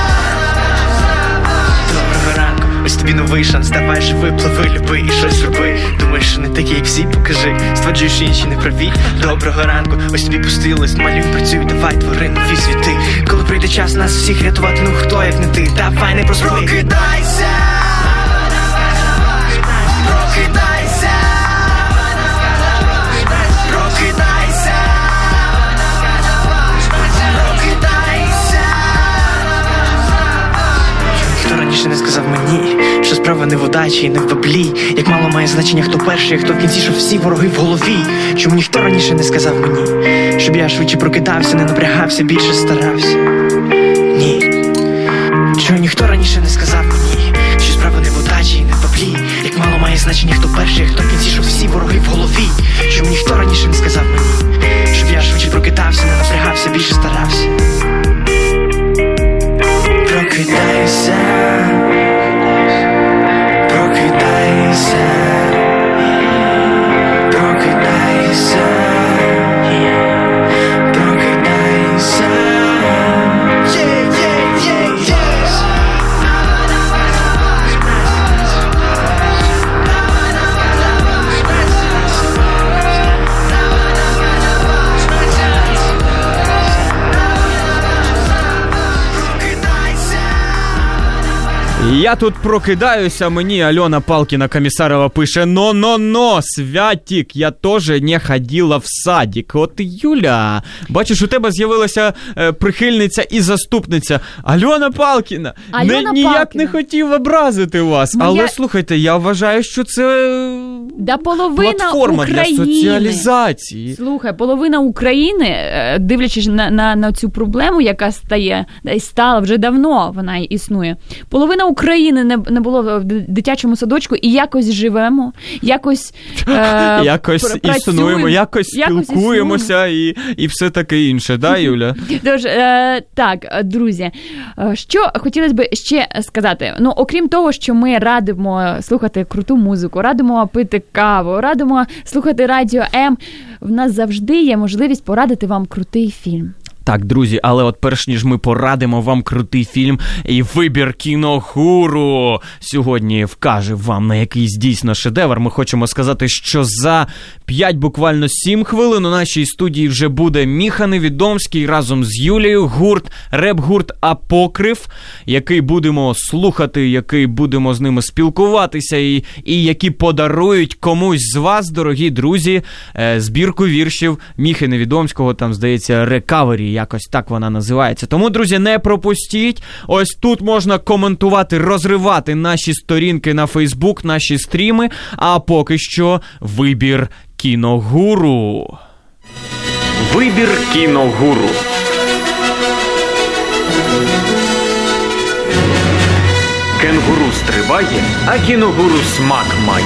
Доброго ранку, ось тобі новий шанс, давай живи, пливи, люби і щось роби. Думаєш, що не такий, як всі, покажи, стверджуєш, інші не праві. Доброго ранку, ось тобі пустий лист, малюй, працюй, давай, твори нові світи. Коли прийде час нас всіх рятувати, хто як не ти, давай не проспи. Прокидайся, прокидайся, прокидайся, прокидайся. Хто раніше не сказав мені, що справа не в удачі і не в баблі. Як мало має значення, хто перший, а хто в кінці, що всі вороги в голові. Чому ніхто раніше не сказав мені, щоб я швидше прокидався, не напрягався, більше старався. Ні. Чому ніхто раніше не сказав мені, що справа не в удачі і не в баблі. Як мало має значення, хто перший, а хто в кінці, що всі вороги в голові. Чому ніхто раніше не сказав мені, щоб я швидше прокидався, не напрягався, більше старався. Прокидайся, прокидайся, прокидайся, прокидайся. Я тут прокидаюся, мені Альона Палкіна Комісарова пише: «Но, Святік, я тоже не ходила в садик». От Юля, бачиш, у тебе з'явилася прихильниця і заступниця. Альона Палкіна, ніяк не хотів образити вас. Але слухайте, я вважаю, що це платформа України. Для соціалізації. Слухай, половина України, дивлячись на цю проблему, яка стала вже давно, вона існує. Половина України не було в дитячому садочку, і якось живемо, якось існуємо, якось спілкуємося і все таке інше, да, Юля? Тож, так, друзі, що хотілося б ще сказати? Ну, окрім того, що ми радимо слухати круту музику, радимо пити каву, радимо слухати Радіо М, в нас завжди є можливість порадити вам крутий фільм. Так, друзі, але от перш ніж ми порадимо вам крутий фільм і вибір кіногуру сьогодні вкаже вам на якийсь дійсно шедевр, ми хочемо сказати, що за 5, буквально 7 хвилин у нашій студії вже буде Міха Невідомський разом з Юлією, реп-гурт «Апокриф», який будемо слухати, який будемо з ними спілкуватися і які подарують комусь з вас, дорогі друзі, збірку віршів Міхи Невідомського, там, здається, «Рекавері», якось так вона називається. Тому, друзі, не пропустіть. Ось тут можна коментувати, розривати наші сторінки на Фейсбук, наші стріми. А поки що вибір кіногуру. Вибір кіногуру. Кенгуру стрибає, а кіногуру смак має.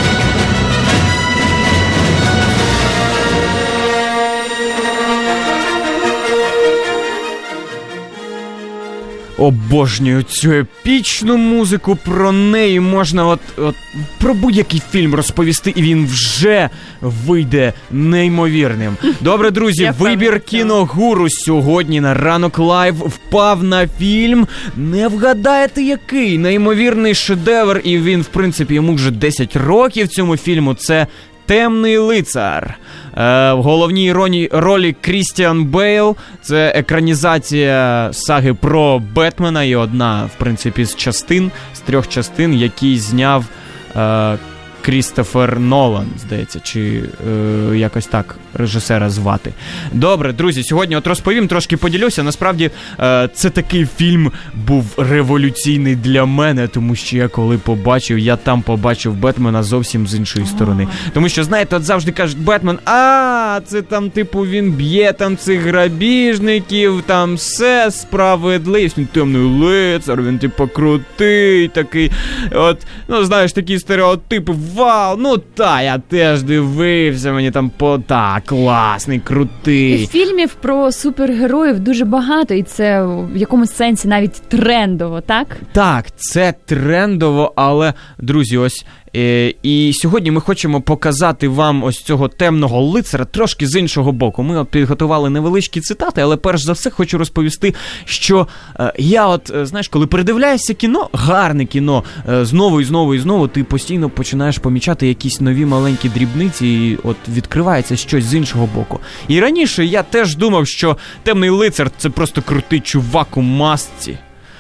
Обожнюю цю епічну музику, про неї можна от про будь-який фільм розповісти, і він вже вийде неймовірним. Добре, друзі, вибір кіногуру сьогодні на Ранок Лайв впав на фільм. Не вгадаєте, який неймовірний шедевр, і він, в принципі, йому вже 10 років цьому фільму. Це «Темний лицар». В головній ролі Крістіан Бейл. Це екранізація саги про Бетмена і одна, в принципі, з 3 частин, які зняв Крістофер Нолан, здається, чи якось так режисера звати. Добре, друзі, сьогодні от розповім, трошки поділюся. Насправді, це такий фільм був революційний для мене, тому що я коли я там побачив Бетмена зовсім з іншої сторони. Тому що, знаєте, от завжди кажуть, Бетмен, це там, типу, він б'є там цих грабіжників, там все, справедливість, він темний лицар, він, типу, крутий, такий, от, ну, знаєш, такі стереотипи, вау, я теж дивився, мені там класний, крутий. Фільмів про супергероїв дуже багато, і це в якомусь сенсі навіть трендово, так? Так, це трендово, але, друзі, ось і сьогодні ми хочемо показати вам ось цього темного лицаря трошки з іншого боку. Ми підготували невеличкі цитати, але перш за все хочу розповісти, що я знаєш, коли передивляєшся кіно, гарне кіно, знову і знову і знову, ти постійно починаєш помічати якісь нові маленькі дрібниці, і от відкривається щось з іншого боку. І раніше я теж думав, що темний лицар – це просто крутий чувак у масці.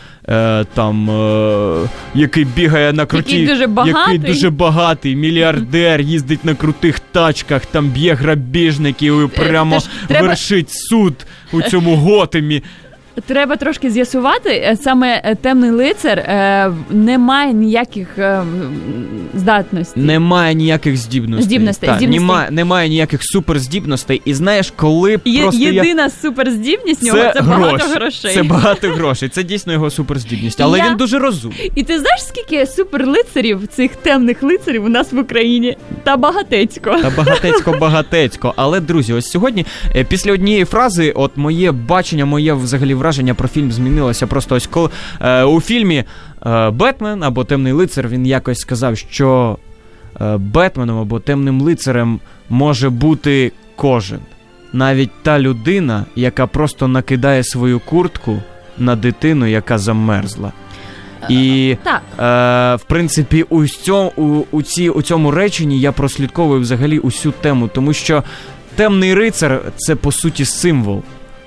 Який бігає на який дуже багатий, мільярдер, їздить на крутих тачках, там б'є грабіжників і прямо вершить суд у цьому Готемі. Треба трошки з'ясувати, саме темний лицар не має ніяких здатностей. Немає ніяких здібностей. Немає ніяких суперздібностей. І знаєш, коли просто єдина суперздібність нього – це багато грошей. Це багато грошей. Це дійсно його суперздібність. Але він дуже розумний. І ти знаєш, скільки суперлицарів, цих темних лицарів у нас в Україні? Та багатецько. Але, друзі, ось сьогодні, після однієї фрази, от моє бачення, моє взагалі враження про фільм змінилося. Просто ось коли у фільмі Бетмен або Темний лицар, він якось сказав, що Бетменом або Темним лицарем може бути кожен. Навіть та людина, яка просто накидає свою куртку на дитину, яка замерзла. І, в принципі, у цьому реченні я прослідковую взагалі усю тему, тому що Темний рицар – це, по суті, символ.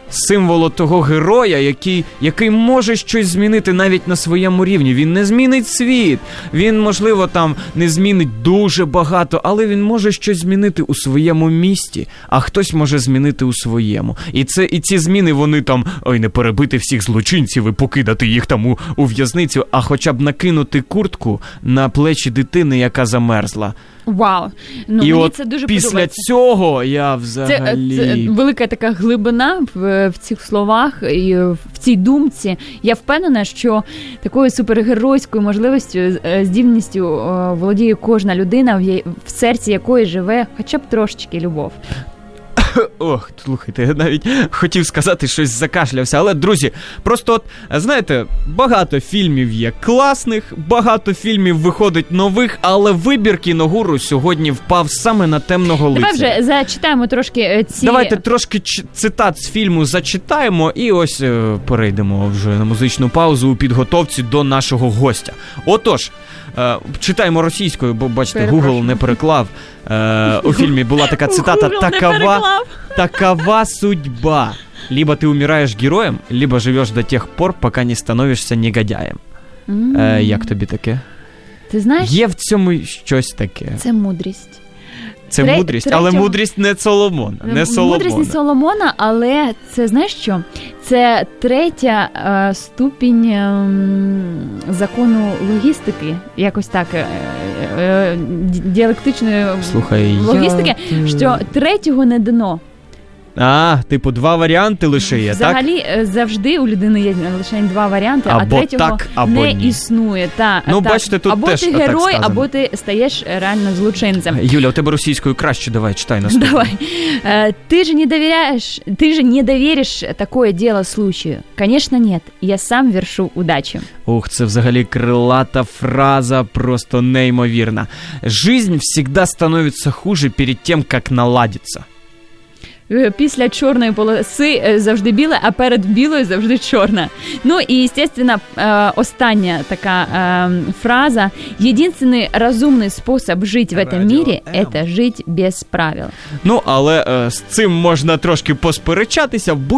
символу того героя, який може щось змінити навіть на своєму рівні. Він не змінить світ, він, можливо, там не змінить дуже багато, але він може щось змінити у своєму місті, а хтось може змінити у своєму. І ці зміни, вони там, не перебити всіх злочинців і покидати їх там у в'язницю, а хоча б накинути куртку на плечі дитини, яка замерзла. Вау. І мені от це дуже після подобається. цього я взагалі... Це велика така глибина в цих словах і в цій думці. Я впевнена, що такою супергеройською можливістю, здібністю володіє кожна людина, в серці якої живе хоча б трошечки любов. Ох, слухайте, я навіть хотів сказати, щось закашлявся. Але, друзі, просто от, знаєте, багато фільмів є класних, багато фільмів виходить нових, але вибір Кіногуру сьогодні впав саме на Темного лицаря. Давай вже зачитаємо трошки ці... Давайте трошки цитат з фільму зачитаємо і ось перейдемо вже на музичну паузу у підготовці до нашого гостя. Отож, читаємо російською, бо, бачите, Google не переклав. У фільмі була така цитата: «Такова судьба. Либо ты умираешь героем, либо живешь до тех пор, пока не становишься негодяєм». Як тобі таке? Ти знаєш? Є в цьому щось таке. Це мудрість. Це мудрість, але мудрість не Соломона. Мудрість не Соломона, але це, знаєш що? Це третя ступінь закону логістики, якось так, діалектичної логістики, що третього не дано. Типу, два варіанти лише є, взагалі, так? Взагалі, завжди у людини є лише два варіанти, або а третього так, або не ні. Існує. Бачите, тут або теж ти герой, так або ти стаєш реально злочинцем. Юля, у тебе російською краще, давай, читай наступне. Давай. Ты же не доверишь такое дело случаю? Конечно, нет. Я сам вершу удачу. Ух, це взагалі крилата фраза, просто неймовірна. Жизнь всегда становится хуже перед тем, как наладится. Після чорної полоси завжди біле, а перед білою завжди чорна. Ну і, звісно, остання така фраза. Єдиний розумний спосіб жити в цьому світі – це жити без правил. Ну, але з цим можна трошки посперечатися. В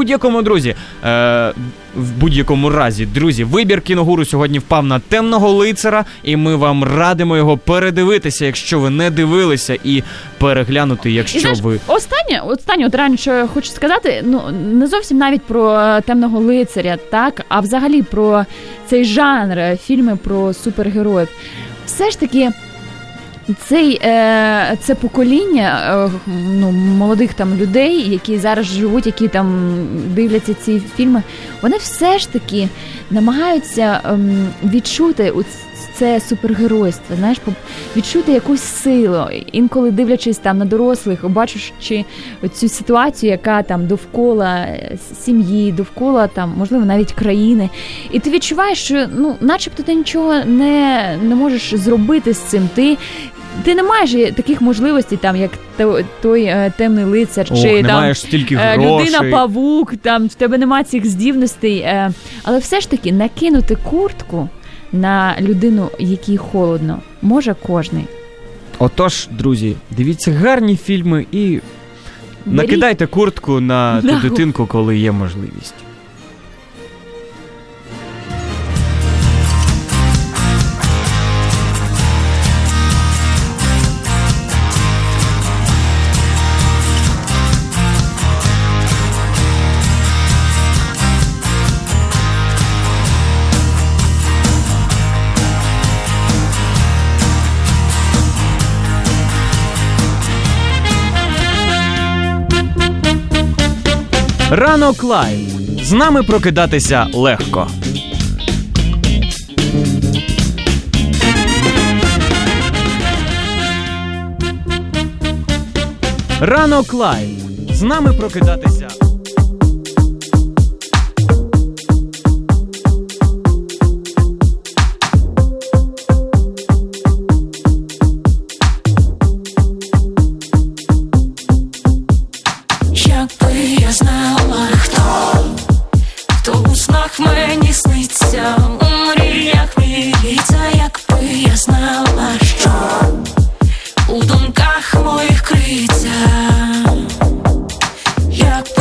будь-якому разі, друзі, вибір Кіногуру сьогодні впав на Темного лицаря, і ми вам радимо його передивитися, якщо ви не дивилися, і переглянути, якщо і, знаєш, ви... Останнє, от реально, що я хочу сказати, ну, не зовсім навіть про Темного лицаря, так, а взагалі про цей жанр, фільми про супергероїв. Все ж таки, це покоління молодих там людей, які зараз живуть, які там дивляться ці фільми, вони все ж таки намагаються відчути це супергеройство, знаєш, відчути якусь силу. Інколи дивлячись там на дорослих, бачачи цю ситуацію, яка там довкола сім'ї, довкола там, можливо, навіть країни. І ти відчуваєш, що, ну, начебто ти нічого не можеш зробити з цим. Ти не маєш таких можливостей, там, як той темний лицар, чи там людина-павук, там в тебе немає цих здібностей. Але все ж таки накинути куртку на людину, якій холодно, може кожний. Отож, друзі, дивіться гарні фільми і накидайте куртку на ту дитинку, коли є можливість. Ранок лайв. З нами прокидатися легко. Ранок лайв. З нами прокидатися. Я знала, хто у снах мені сниться, у мріях міриться, якби я знала, що у думках моїх криється, якби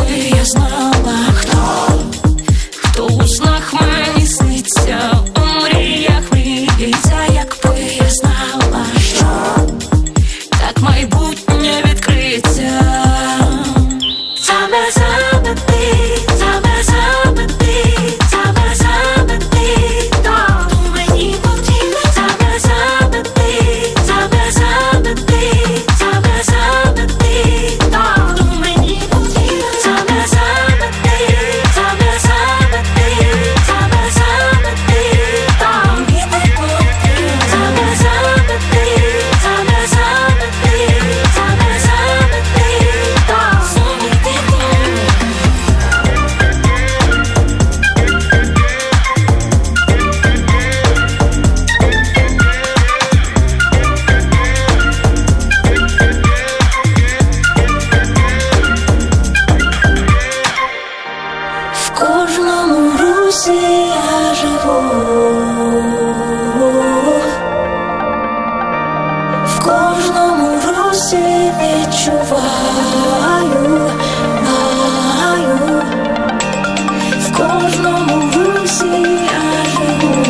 буваю, в кожному русі я живу.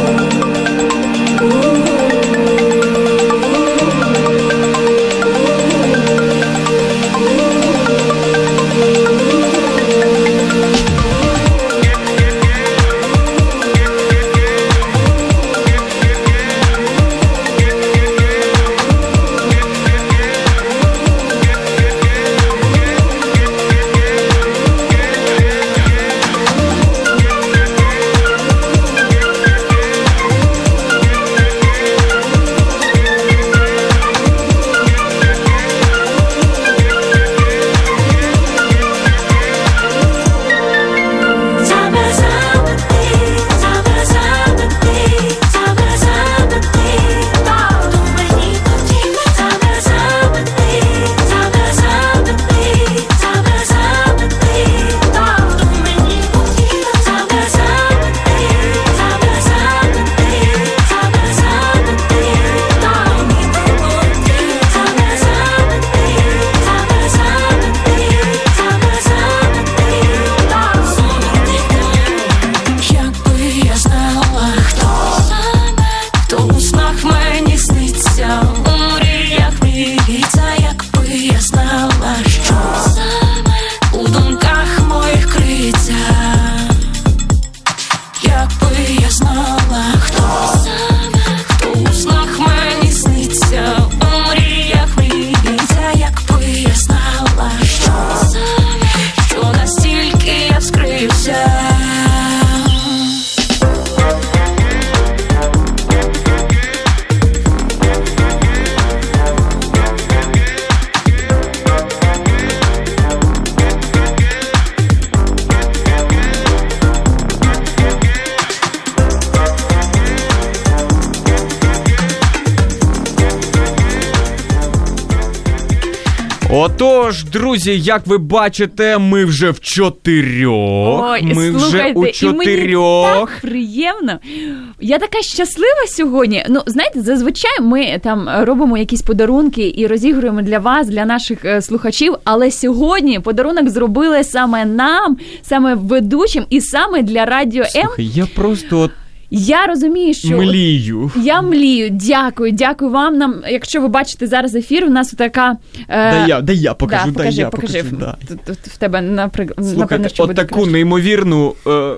Отож, друзі, як ви бачите, ми вже в 4. Ой, ми слухайте, вже у 4. І мені так приємно. Я така щаслива сьогодні. Ну, знаєте, зазвичай ми там робимо якісь подарунки і розігруємо для вас, для наших слухачів, але сьогодні подарунок зробили саме нам, саме ведучим і саме для Радіо М. Слухай, я просто Я розумію, що млію. Я млію. Дякую вам. Нам, якщо ви бачите зараз ефір, у нас така Дай я покажу, покажи. Да. В тебе напевно, Слухайте, що от буде таку краще. неймовірну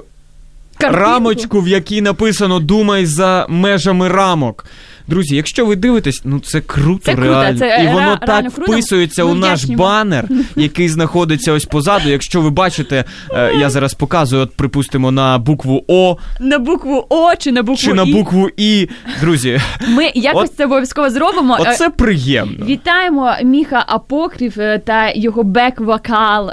рамочку, в якій написано «Думай за межами рамок». Друзі, якщо ви дивитесь, ну це круто, це реально. Це і воно так круто. вписується у наш банер, який знаходиться ось позаду. Якщо ви бачите, я зараз показую, от припустимо, на букву О. На букву О чи на букву І. Чи на букву І. Друзі. Ми якось це обов'язково зробимо. Оце приємно. Вітаємо Міха Апокріф та його бек-вокал,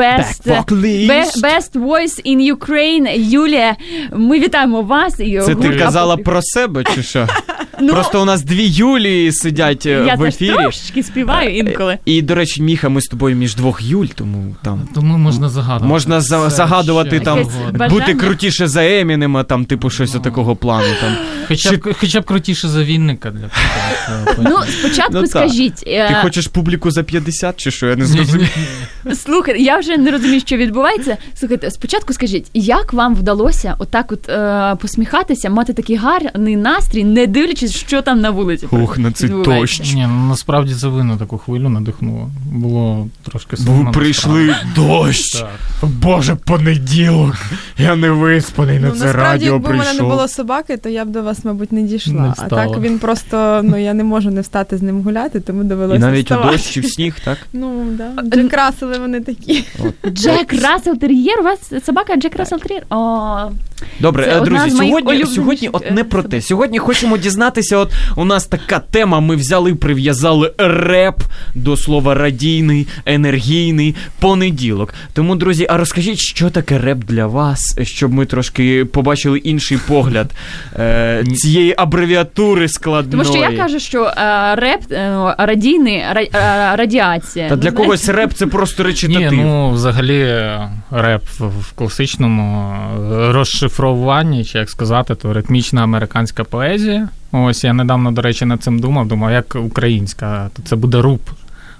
Best Voice in Ukraine. Юлія, ми вітаємо вас. Це ти казала Апокріф про себе, чи що? Просто у нас 2 Юлії сидять в ефірі. Я трошки співаю інколи. І, до речі, Міха, ми з тобою між 2 Юль, тому там... Тому можна загадувати. Можна загадувати, там, бути крутіше за Емінема, там, типу, щось такого плану. Там. Хоча б крутіше за Вінника. Ну, спочатку скажіть... Ти хочеш публіку за 50, чи що? Я не зрозумів. Слухайте, я вже не розумію, що відбувається. Слухайте, спочатку скажіть, як вам вдалося отак от посміхатися, мати такий гарний настрій, не дивлячись, що там на вулиці? Ух, на цей дощ. Ні, насправді це ви на таку хвилю надихнуло. Було трошки сумно. Бо прийшли дощ. Так. Боже, понеділок. Я не виспаний на це радіо прийшов. Якби в мене не було собаки, то я б до вас, мабуть, не дійшла. Не а так він просто, я не можу не встати з ним гуляти, тому довелося вставати. І навіть вставати. у дощ чи в сніг, так? Ну, да. Джек Рассели вони такі. Джек Рассел Тер'єр? У вас собака Джек Рассел Тер'єр? Добре, друзі, сьогодні от не про те. Сьогодні хочемо дізнатися, от у нас така тема, ми прив'язали реп до слова радійний, енергійний, понеділок. Тому, друзі, а розкажіть, що таке реп для вас, щоб ми трошки побачили інший погляд цієї абревіатури складної. Тому що я кажу, що реп, радійний, радіація. Та для когось реп це просто речитатив. Ні, взагалі реп в класичному розшифруванні, чи як сказати, то ритмічна американська поезія. Ось я недавно, до речі, над цим думав, як українська, то це буде руп.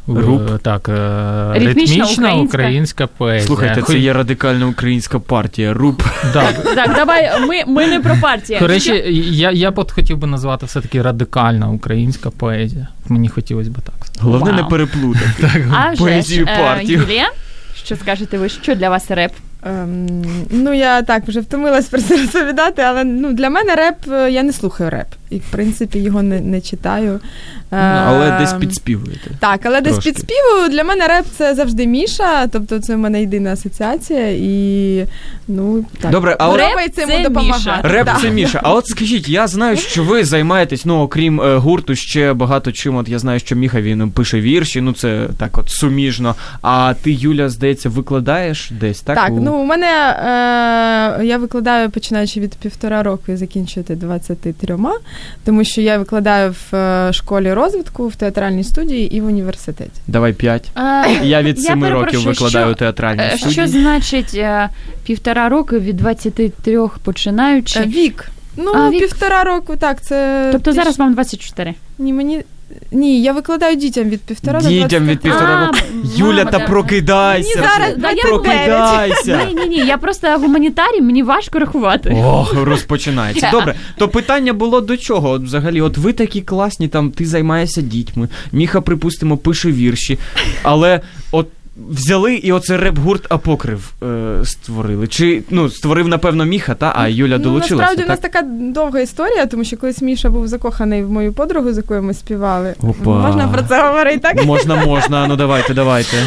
Так, ритмічна українська поезія. Слухайте, це є радикальна українська партія. РУП. Так, давай, ми не про партію. До речі, я б хотів би назвати все-таки радикальна українська поезія. Мені хотілося б так. Головне не переплутати поезію і партію. Юлія, що скажете ви, що для вас реп? Я так вже втомилась про це розповідати, але для мене реп, я не слухаю реп. І, в принципі, його не читаю. Але десь підспівуєте. Так, але десь підспівую. Для мене реп – це завжди Міша, тобто це в мене єдина асоціація. І, так. Добре, а реп – це йому допомагати. Реп – це Міша. А от скажіть, я знаю, що ви займаєтесь, окрім гурту, ще багато чим. От я знаю, що Міха, він пише вірші, це так от суміжно. А ти, Юля, здається, викладаєш десь, так? Так, у мене, я викладаю, починаючи від 1,5 року і закінчувати 23, тому що я викладаю в школі розвитку, в театральній студії і в університеті. Давай 5. Я від 7 років викладаю у театральній студії. Що значить 1,5 року від 23 починаючи? Вік. 1,5 року, так, це... Тобто зараз вам 24? Ні, я викладаю дітям від 1,5 до 25. Дітям від 1,5 року. Юля, та прокидайся. Прокидайся. Ні, я просто гуманітарій, мені важко рахувати. Розпочинається. Добре, то питання було до чого? От взагалі, от ви такі класні, там, ти займаєшся дітьми, Міха, припустимо, пише вірші, але от взяли і оце реп-гурт Апокрив створили. Чи, створив, напевно, Міха, а Юля долучилася, насправді, у нас така довга історія, тому що колись Міша був закоханий в мою подругу, з якою ми співали. Опа. Можна про це говорити, так? Можна, давайте.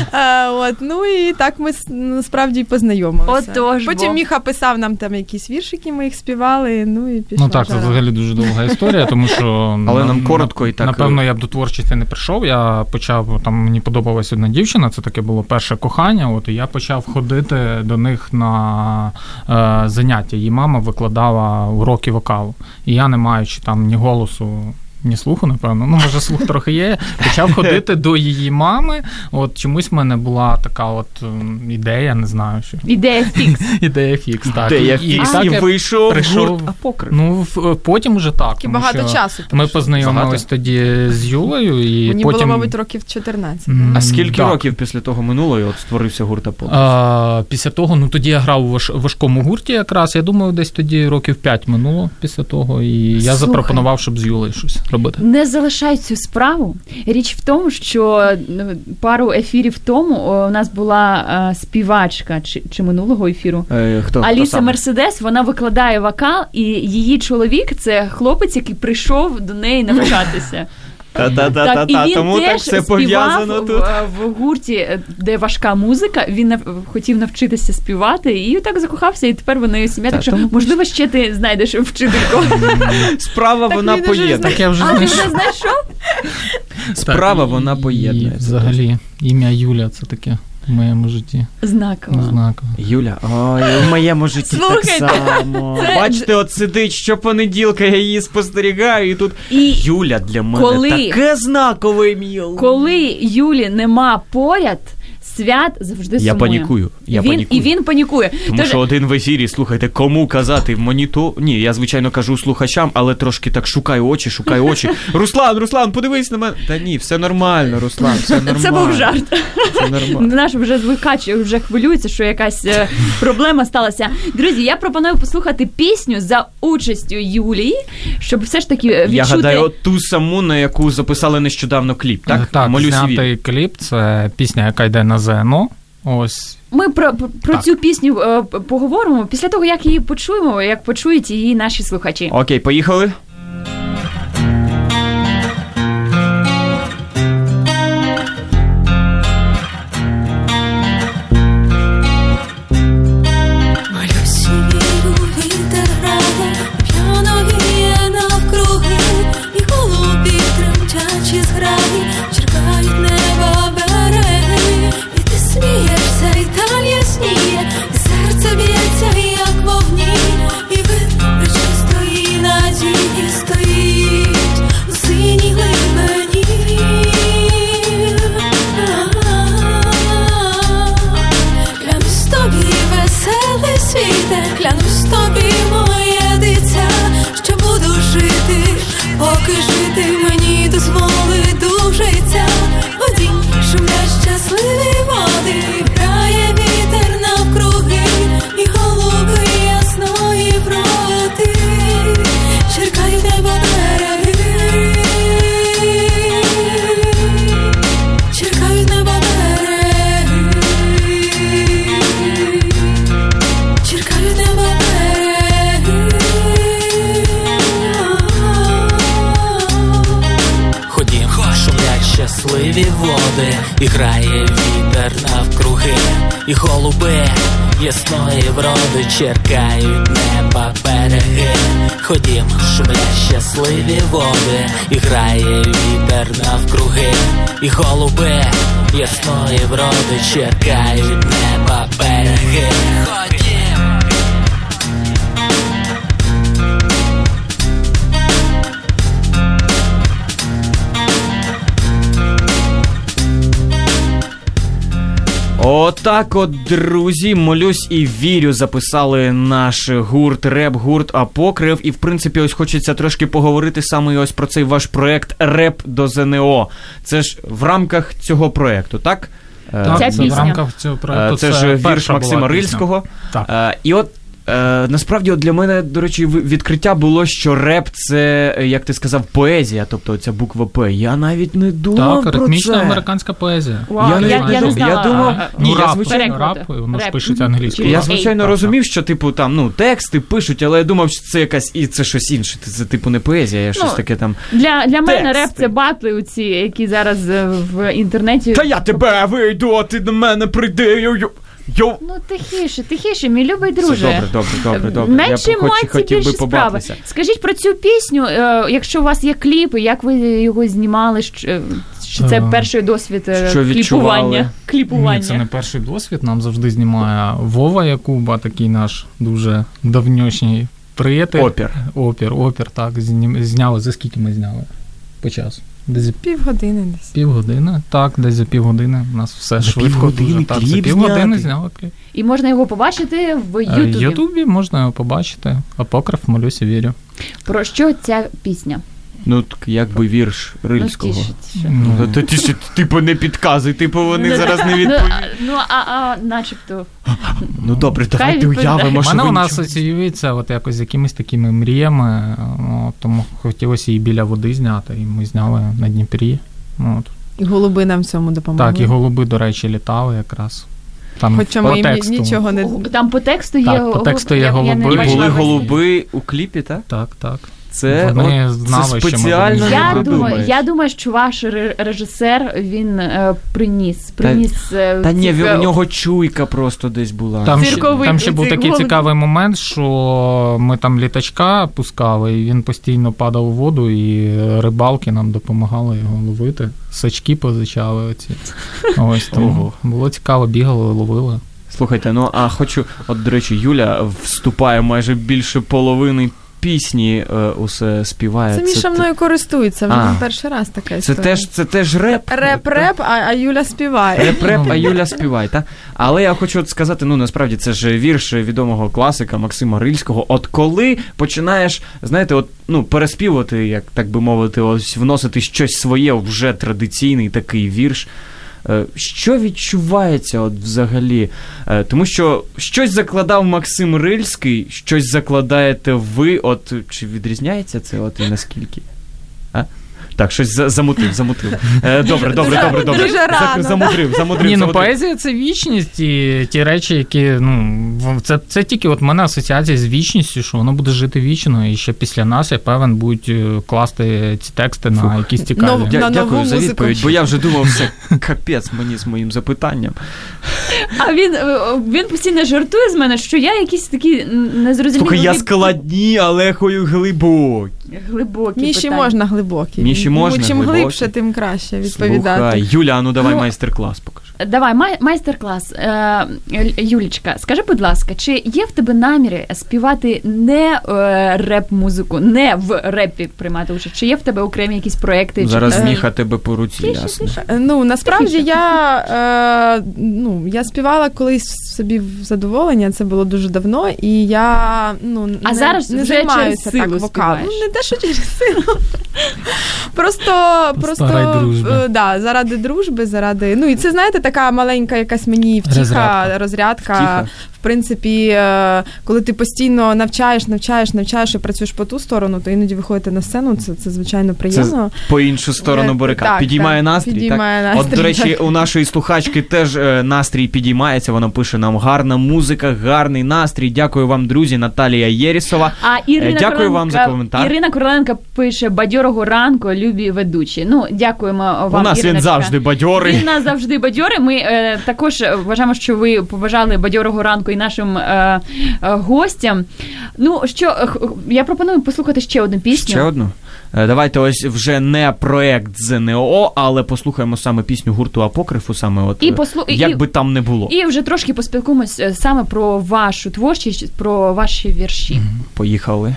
І так ми, насправді, познайомилися. Отож, потім Міха писав нам там якісь віршики, ми їх співали, і пішла так, це взагалі дуже довга історія, тому що... Але нам коротко і так... Напевно, я б до творчості не прийшов, я почав, мені подобалась одна дівчина, це таке було перше кохання, і я почав ходити до них на заняття. Її мама викладала уроки вокалу. І я, не маючи там ні голосу, ні слуху, напевно, може слух трохи є, почав ходити до її мами. Чомусь в мене була така ідея, не знаю, що. Ідея фікс. Ідея фікс, так. Ідея фікс. І вийшов гурт Апокрив. Потім уже так. І багато часу. Ми познайомились тоді з Юлею. І мені потім... було, мабуть, років 14. А скільки років після того минуло, і створився гурт Апокрив? Після того, тоді я грав у важкому гурті якраз. Я думаю, десь тоді років 5 минуло після того. І я запропонував, щоб з Юлею щось робити. Не залишай цю справу. Річ в тому, що пару ефірів тому у нас була співачка чи минулого ефіру. Аліса Мерседес, вона викладає вокал, і її чоловік – це хлопець, який прийшов до неї навчатися. І він теж співав в гурті, де важка музика, він хотів навчитися співати, і так закохався, і тепер вони сім'я. Так що, можливо, ще ти знайдеш вчительку. Справа вона поєднує. Так я вже знайшов? Справа вона поєднує. Взагалі, ім'я Юля – це таке в моєму житті. Знаково. Юля, в моєму житті так само. Бачите, от сидить щопонеділка, я її спостерігаю, і тут Юля для мене таке знакове ім'я. Коли Юлі нема поряд, Свят завжди сумує. Я панікую. І він панікує. Тому що один в ефірі, слухайте, кому казати в монітор? Ні, я, звичайно, кажу слухачам, але трошки так шукаю очі. Руслан, подивись на мене. Та ні, все нормально, Руслан, все нормально. Це був жарт. Це нормально. Наш вже звикач вже хвилюється, що якась проблема сталася. Друзі, я пропоную послухати пісню за участю Юлії, щоб все ж таки відчути... Я гадаю, ту саму, на яку записали нещодавно кліп, так? Так, знятий кліп, це пісня, яка йде на ЗНО. Ось. Ми про цю пісню поговоримо після того, як її почуємо, як почують її наші слухачі. Окей, поїхали. Серце б'ється, як вогні, і вид причистої надії. води, і грає вітер навкруги, і голуби ясної вроди черкають неба береги. Ходімо, шумлять щасливі води, і грає вітер навкруги, і голуби ясної вроди черкають неба береги. Отак от, друзі, молюсь і вірю, записали наш гурт, реп-гурт Апокрив. І, в принципі, ось хочеться трошки поговорити саме ось про цей ваш проект «Реп до ЗНО». Це ж в рамках цього проекту, так? Так, це в рамках цього проекту. Це ж вірш Максима Рильського. Так. І от насправді от для мене, до речі, відкриття було, що реп – це, як ти сказав, поезія, тобто ця буква «П». Я навіть не думав про це. Так, ритмічна американська поезія. Вау, я не знала. Я думав, рап, воно ж пишеться англійською. Я, звичайно, розумів, що, типу, там, ну, тексти пишуть, але я думав, що це якась, і це щось інше, це, типу, не поезія, я щось таке там. Для мене реп – це батли оці, які зараз в інтернеті. Та я тебе вийду, а ти до мене прийди, Йо. Ну, тихіше, мій любий друже. Добре. Менше емоцій, більше справи. Скажіть про цю пісню, якщо у вас є кліп, як ви його знімали, що це перший досвід кліпування? Ні, це не перший досвід, нам завжди знімає Вова Якуба, такий наш дуже давньошній приятель. Опір, так, зняли, за скільки ми зняли по часу? Десь півгодини десь. Півгодини, так, десь за півгодини. У нас все за швидко. Півгодини так, за півгодини зняли кліп. І можна його побачити в Ютубі? В Ютубі можна його побачити. Апокрив, молюсь і вірю. Про що ця пісня? Ну, так, якби вірш Рильського. Ну, тише. Типу, не підказуй, типу, вони зараз не відповідають. Ну, начебто. Ну, добре, давайте уявимо, що у нас асоціюється от якось з якимись такими мріями, тому хотілося і біля води зняти, і ми зняли на Дніпрі. От. І голуби нам в цьому допомогли. Так, і голуби, до речі, літали якраз. Там хоча ми їм нічого не... Там по тексту є голуби. Так, по тексту є голуби. І були голуби у кліпі, так? Так. Це спеціально. Я думаю, що ваш режисер, він приніс. Та ні, у нього чуйка просто десь була. Там ще був такий цікавий момент, що ми там літачка пускали, і він постійно падав у воду, і рибалки нам допомагали його ловити. Сачки позичали оці. Ось тому було цікаво, бігали, ловили. Слухайте, ну а хочу, от, до речі, Юля вступає майже більше половини пісні усе співає. Це Міша мною користується, вже перший раз така історія. Це теж реп. Реп, а Юля співає. Реп, а Юля співає, так? Але я хочу сказати, ну, насправді, це ж вірш відомого класика Максима Рильського. От коли починаєш, знаєте, от, ну, переспівувати, як так би мовити, ось вносити щось своє, вже традиційний такий вірш, що відчувається от взагалі? Тому що щось закладав Максим Рильський, щось закладаєте ви, от чи відрізняється це от і наскільки? Так, щось замутив. Добре. Дуже рано. Замудрив. Ні, ну поезія – це вічність, і ті речі, які, ну, це тільки от в мене асоціація з вічністю, що воно буде жити вічно, і ще після нас, я певен, будуть класти ці тексти на якісь цікаві. Дякую за відповідь, бо я вже думав, все, капець мені з моїм запитанням. А він постійно жартує з мене, що я якісь такі незрозумілі... Слухай, я складні, але глибокі. Міші можна глибокі. Чим глибше, тим краще відповідати. Слухай, Юля, ну давай майстер-клас покажи. Давай, майстер-клас. Юлічка, скажи, будь ласка, чи є в тебе наміри співати не реп-музику, не в репі приймати участь? Чи є в тебе окремі якісь проекти? Зараз Міха тебе по руці, ясно. Ну, насправді я співала колись собі в задоволення, це було дуже давно, і я зараз не вже займаюся через так силу вокалом. співаєш. Не те, що через силу. Просто заради дружби, заради... Ну, і це, знаєте, така маленька якась мені втіха, розрядка. В принципі, коли ти постійно навчаєш і працюєш по ту сторону, то іноді виходити на сцену, це звичайно приємно. Це по іншу сторону барикад. Підіймає настрій, так? От, до речі, у нашої слухачки теж настрій підіймається, вона пише нам: гарна музика, гарний настрій. Дякую вам, друзі, Наталія Єрісова. Дякую вам за коментар. Ірина Короленко пише: бадьорий бадьорого ранку, любі ведучі. Ну, дякуємо вам, у нас Іриночка. Він завжди бадьорий. Він нас завжди бадьорий. Ми також вважаємо, що ви побажали бадьорого ранку і нашим гостям. Ну, що, я пропоную послухати ще одну пісню. Ще одну? Давайте ось вже не проект ЗНО, але послухаємо саме пісню гурту Апокрифу, саме от, як би там не було. І вже трошки поспілкуємось саме про вашу творчість, про ваші вірші. Поїхали.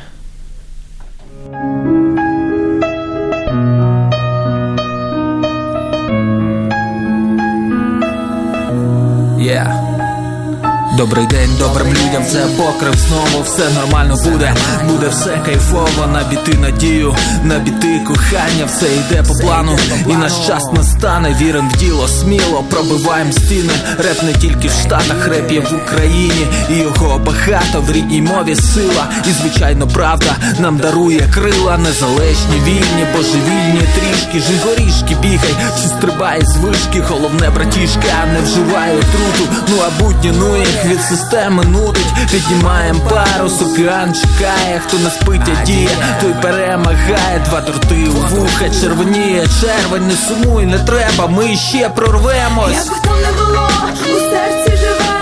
Yeah. Добрий день, добрим людям, це Апокриф, знову все нормально буде. Буде все кайфово, набіти надію, набіти кохання, все йде по плану, і наш час настане, вірен в діло, сміло, пробиваємо стіни. Реп не тільки в Штатах, реп є в Україні, і його багато, в рідній мові сила, і звичайно правда нам дарує крила. Незалежні, вільні, божевільні трішки, жигорішки бігай, чи стрибай з вишки, головне, братішка, не вживай отруту, ну а будні, ну їх від системи нудить. Піднімаєм парус, океан чекає, хто не спить, а діє, той перемагає. Два торти у вуха, червоніє червень, не сумуй, не треба, ми ще прорвемось. Як би там не було, у серці живе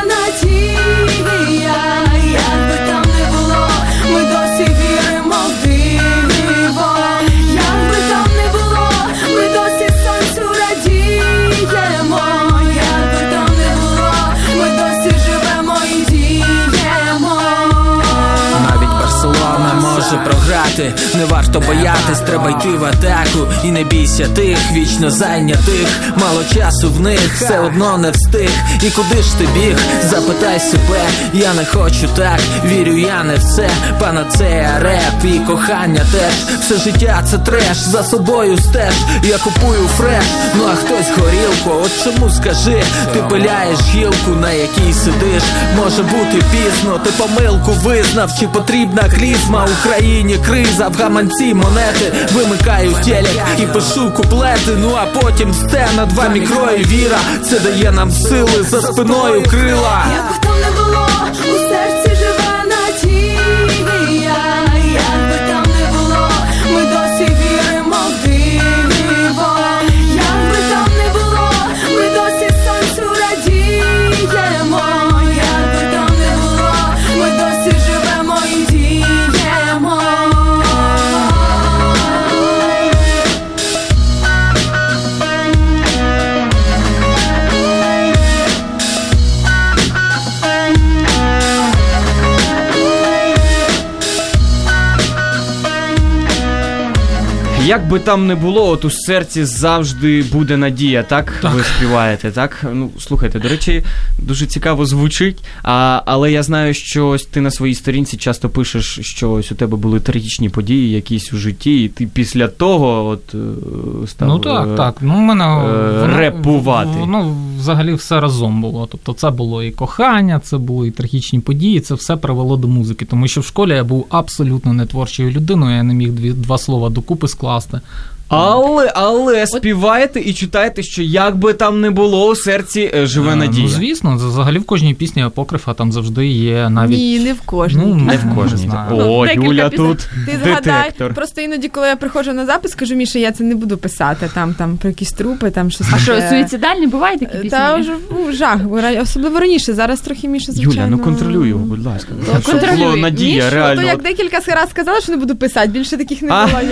надія. Як би там не було, ми досі віримо в диво. Як би там не було, ми досі сонцю радіємо. Як би там не було, ми досі живемо і діємо. Навіть Барселона може програти, не варто боятись, треба йти в атаку. І не бійся тих, вічно зайнятих, мало часу в них, все одно не встиг. І куди ж ти біг, запитай себе, я не хочу так, вірю я не в це. Панацея, реп і кохання теж, все життя це треш, за собою стеж. Я купую фреш, ну а хтось горілку, от чому скажи, ти пиляєш гілку, на якій сидиш. Може бути пізно, ти помилку визнав, чи потрібна клізма Україні криза, в гаманці монети, вимикаю телек і пишу куплети. Ну а потім сцена, 2 мікро і віра, це дає нам сили, за спиною крила. Як би там не було, у серці живе надія. Як би там не було, ми досі віримо в диво. Як би там не було, ми досі сонцю радіємо. Як би там не було, ми досі живемо і діємо. Як би там не було, от у серці завжди буде надія, так? Ви співаєте, так? Ну, слухайте, до речі, дуже цікаво звучить, але я знаю, що ось ти на своїй сторінці часто пишеш, що ось у тебе були трагічні події якісь у житті, і ти після того от став ну, так. Ну, в мене репувати. Воно взагалі все разом було. Тобто це було і кохання, це були і трагічні події, це все привело до музики. Тому що в школі я був абсолютно не творчою людиною, я не міг два слова докупи скласти. Але співаєте і читаєте, що як би там не було, у серці живе надія. Ну, звісно, взагалі в кожній пісні Апокрифа там завжди є навіть... Ні, не в кожній. Ну, не в кожній. О, Юля тут ти детектор. Згадай, просто іноді, коли я приходжу на запис, кажу, Міша, я це не буду писати, там про якісь трупи, там щось. А що, суїцидальні бувають такі пісні? Та вже жах, особливо раніше, зараз трохи Міша, звичайно. Юля, ну контролюй його, будь ласка. Щоб було надія, Мішу, реально. То як декілька разів сказала, що не буду писати, більше таких не було.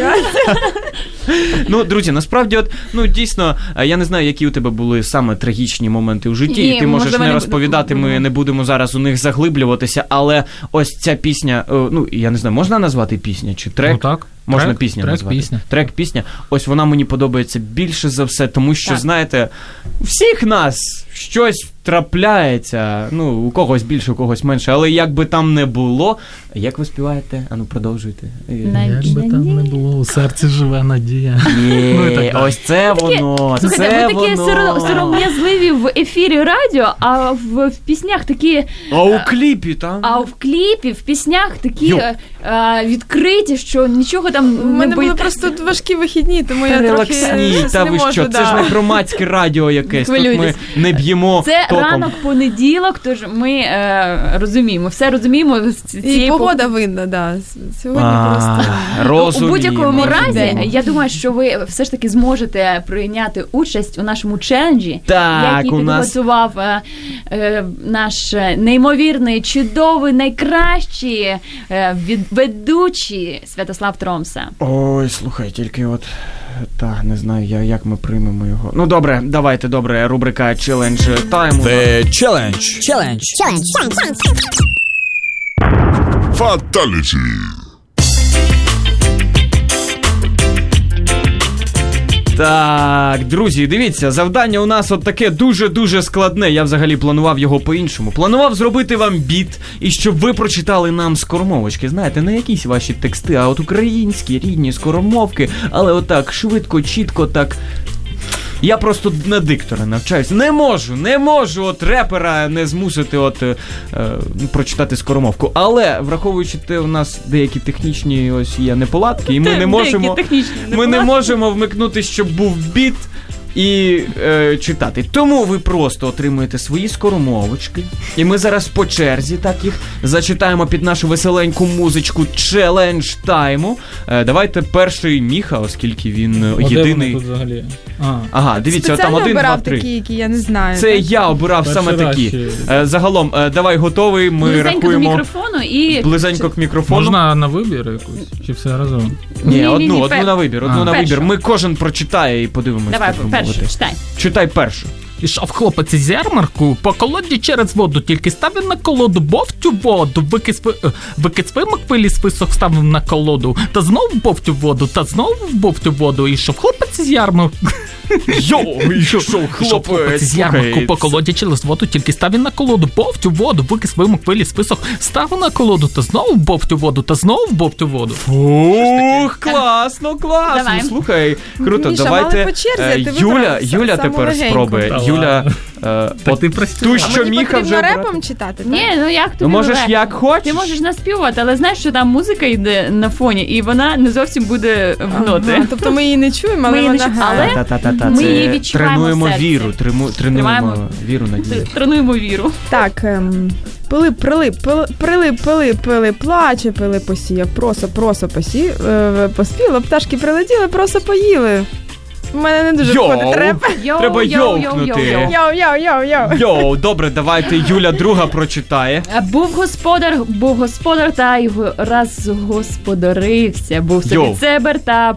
Ну, друзі, насправді, от, ну, дійсно, я не знаю, які у тебе були саме трагічні моменти у житті, і ти можеш не розповідати, ми не будемо зараз у них заглиблюватися, але ось ця пісня, ну, я не знаю, можна назвати пісня чи трек? Ну, так. Можна пісня назвати. Трек-пісня. Ось вона мені подобається більше за все, тому що, знаєте, у всіх нас щось трапляється, ну, у когось більше, у когось менше, але як би там не було, як ви співаєте? Ану, продовжуйте. Як би там не було, у серці живе надія. Ні, ось це воно, слухайте, ви такі сором'язливі в ефірі радіо, а в піснях такі... А у кліпі там? А в кліпі, в піснях такі відкриті, що нічого там там У мене були бити. просто важкі вихідні, тому я трохи Релаксніть, та не ви можу. що, це ж не громадське радіо якесь, тут ми Хвилюйтесь. не б'ємо Це током. ранок понеділок, тож ми розуміємо, все розуміємо. З І цієї погода винна, да. Сьогодні просто... У Розуміємо. будь-якому разі, День. я думаю, що ви все ж таки зможете прийняти участь у нашому челенджі, Так, який у нас- підготував наш неймовірний, чудовий, найкращий ведучий Святослав Тромса. Ой, слухай, тільки от... Та, не знаю я, як ми приймемо його. Ну, добре, давайте, добре, рубрика Challenge Time. The Challenge. Fatality. Так, друзі, дивіться, завдання у нас от таке дуже-дуже складне. Я взагалі планував його по-іншому. Планував зробити вам біт, і щоб ви прочитали нам скоромовочки. Знаєте, не якісь ваші тексти, а от українські, рідні скоромовки, але отак швидко, чітко, так... Я просто на диктора навчаюся. Не можу от репера не змусити от прочитати скоромовку. Але, враховуючи те, у нас деякі технічні ось є неполадки, і ми не можемо вмикнути, щоб був біт і читати. Тому ви просто отримуєте свої скоромовочки, і ми зараз по черзі так їх зачитаємо під нашу веселеньку музичку Challenge Time. Давайте перший Міха, оскільки він єдиний. Тут взагалі? Ага, дивіться, там 1, 2, 3. такі, які я не знаю. Це я обирав саме такі. Загалом, давай готовий, ми Близенько рахуємо. до мікрофону і... Близенько к мікрофону. Можна на вибір якусь? Чи все разом? Ні, одну на вибір, на Першу. вибір. Ми кожен прочитає і подивимося. Давай, першу, читай. Читай першу. Ішов хлопець із ярмарку по колоді через воду, тільки ставив на колоду, бовтю воду, викид свимок виліз, висох ставив на колоду, та знов бовтю воду, та знов бовтю воду, ішов хлопець із ярмарку. Йоу, ішов хлопець із ярмарку по колоді через воду, тільки ставив на колоду, бовтю воду, викид свимок виліз, висох, ставив на колоду, та знов бовтю воду, та знов бовтю воду. Ух, класно. Давай. Слухай, круто, Міша, давайте. мали по черзі, ти вибрав Юля саму тепер легеньку. спробує. Та Юля, Так ти прости. ту, що Мені Міха потрібно вже репом читати, так? Ні, ну як тобі Ну, можеш легко. як хочеш. Ти можеш наспівати, але знаєш, що там музика йде на фоні, і вона не зовсім буде в ноти. Ага, тобто ми її не чуємо, але Ми її не вона чуємо, грає. але- Та-та-та-та, Ми це її відчуваємо тренуємо в серці. віру, тренуємо Тримаємо. віру, надію. Тренуємо віру. Так, пили, плаче, пили, посіяв, просо поспіло, пташки прилетіли, просо поїли. У мене не дуже Йоу. входить реп. Треба йовкнути. Йоу. Йоу, добре, давайте Юля друга прочитає. Був господар та й раз господарився. Був собі Йоу. цебер та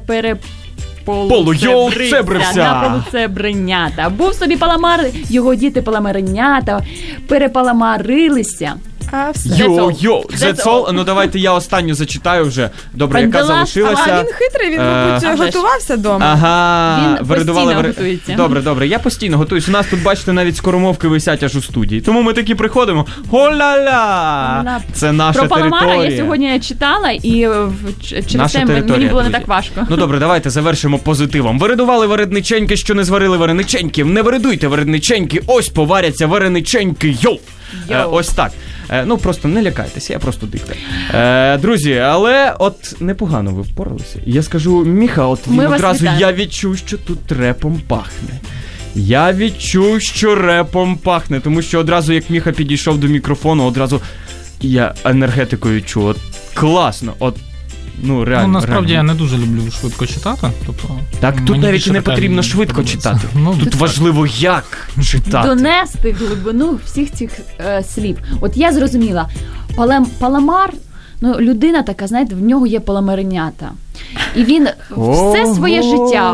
цебрився. на полуцебринята. Був собі паламар, його діти паламаринята, перепаламарилися. А все. Йоу, That's that's all. all. Ну давайте я останню зачитаю вже. Добре, And яка the last залишилася. А він хитрий, він, мабуть, А вже ж. готувався вдома. Ага, Він виридували. постійно готується. Добре, я постійно готуюсь. У нас тут, бачите, навіть скоромовки висять аж у студії. Тому ми такі приходимо. О-ля-ля! Це наша Про паламара територія. я сьогодні читала, і через Наша це мені територія, було не друзі. так важко. Ну добре, давайте завершимо позитивом. Виридували варениченьки, що не зварили варениченьків. Не виридуйте варениченьки, ось поваряться варениченьки. Йоу! Ось так. Ну просто не лякайтеся, я просто диктор. Друзі, але от непогано ви впоралися. Я скажу, Міха, от він Ми вас одразу, вітаємо. я відчув, що тут репом пахне. Я відчув, що репом пахне, тому що одразу, як Міха підійшов до мікрофону, одразу я енергетикою чув. От класно, от. Ну, реально. Ну, насправді реально. я не дуже люблю швидко читати. Тобто, Так тут мені навіть більше і не така потрібно швидко подобається. читати. Ну, Тут так. важливо, як читати. Донести глибину всіх цих слів. От я зрозуміла, паламар, ну людина така, знаєте, в нього є паламаринята. І він все своє життя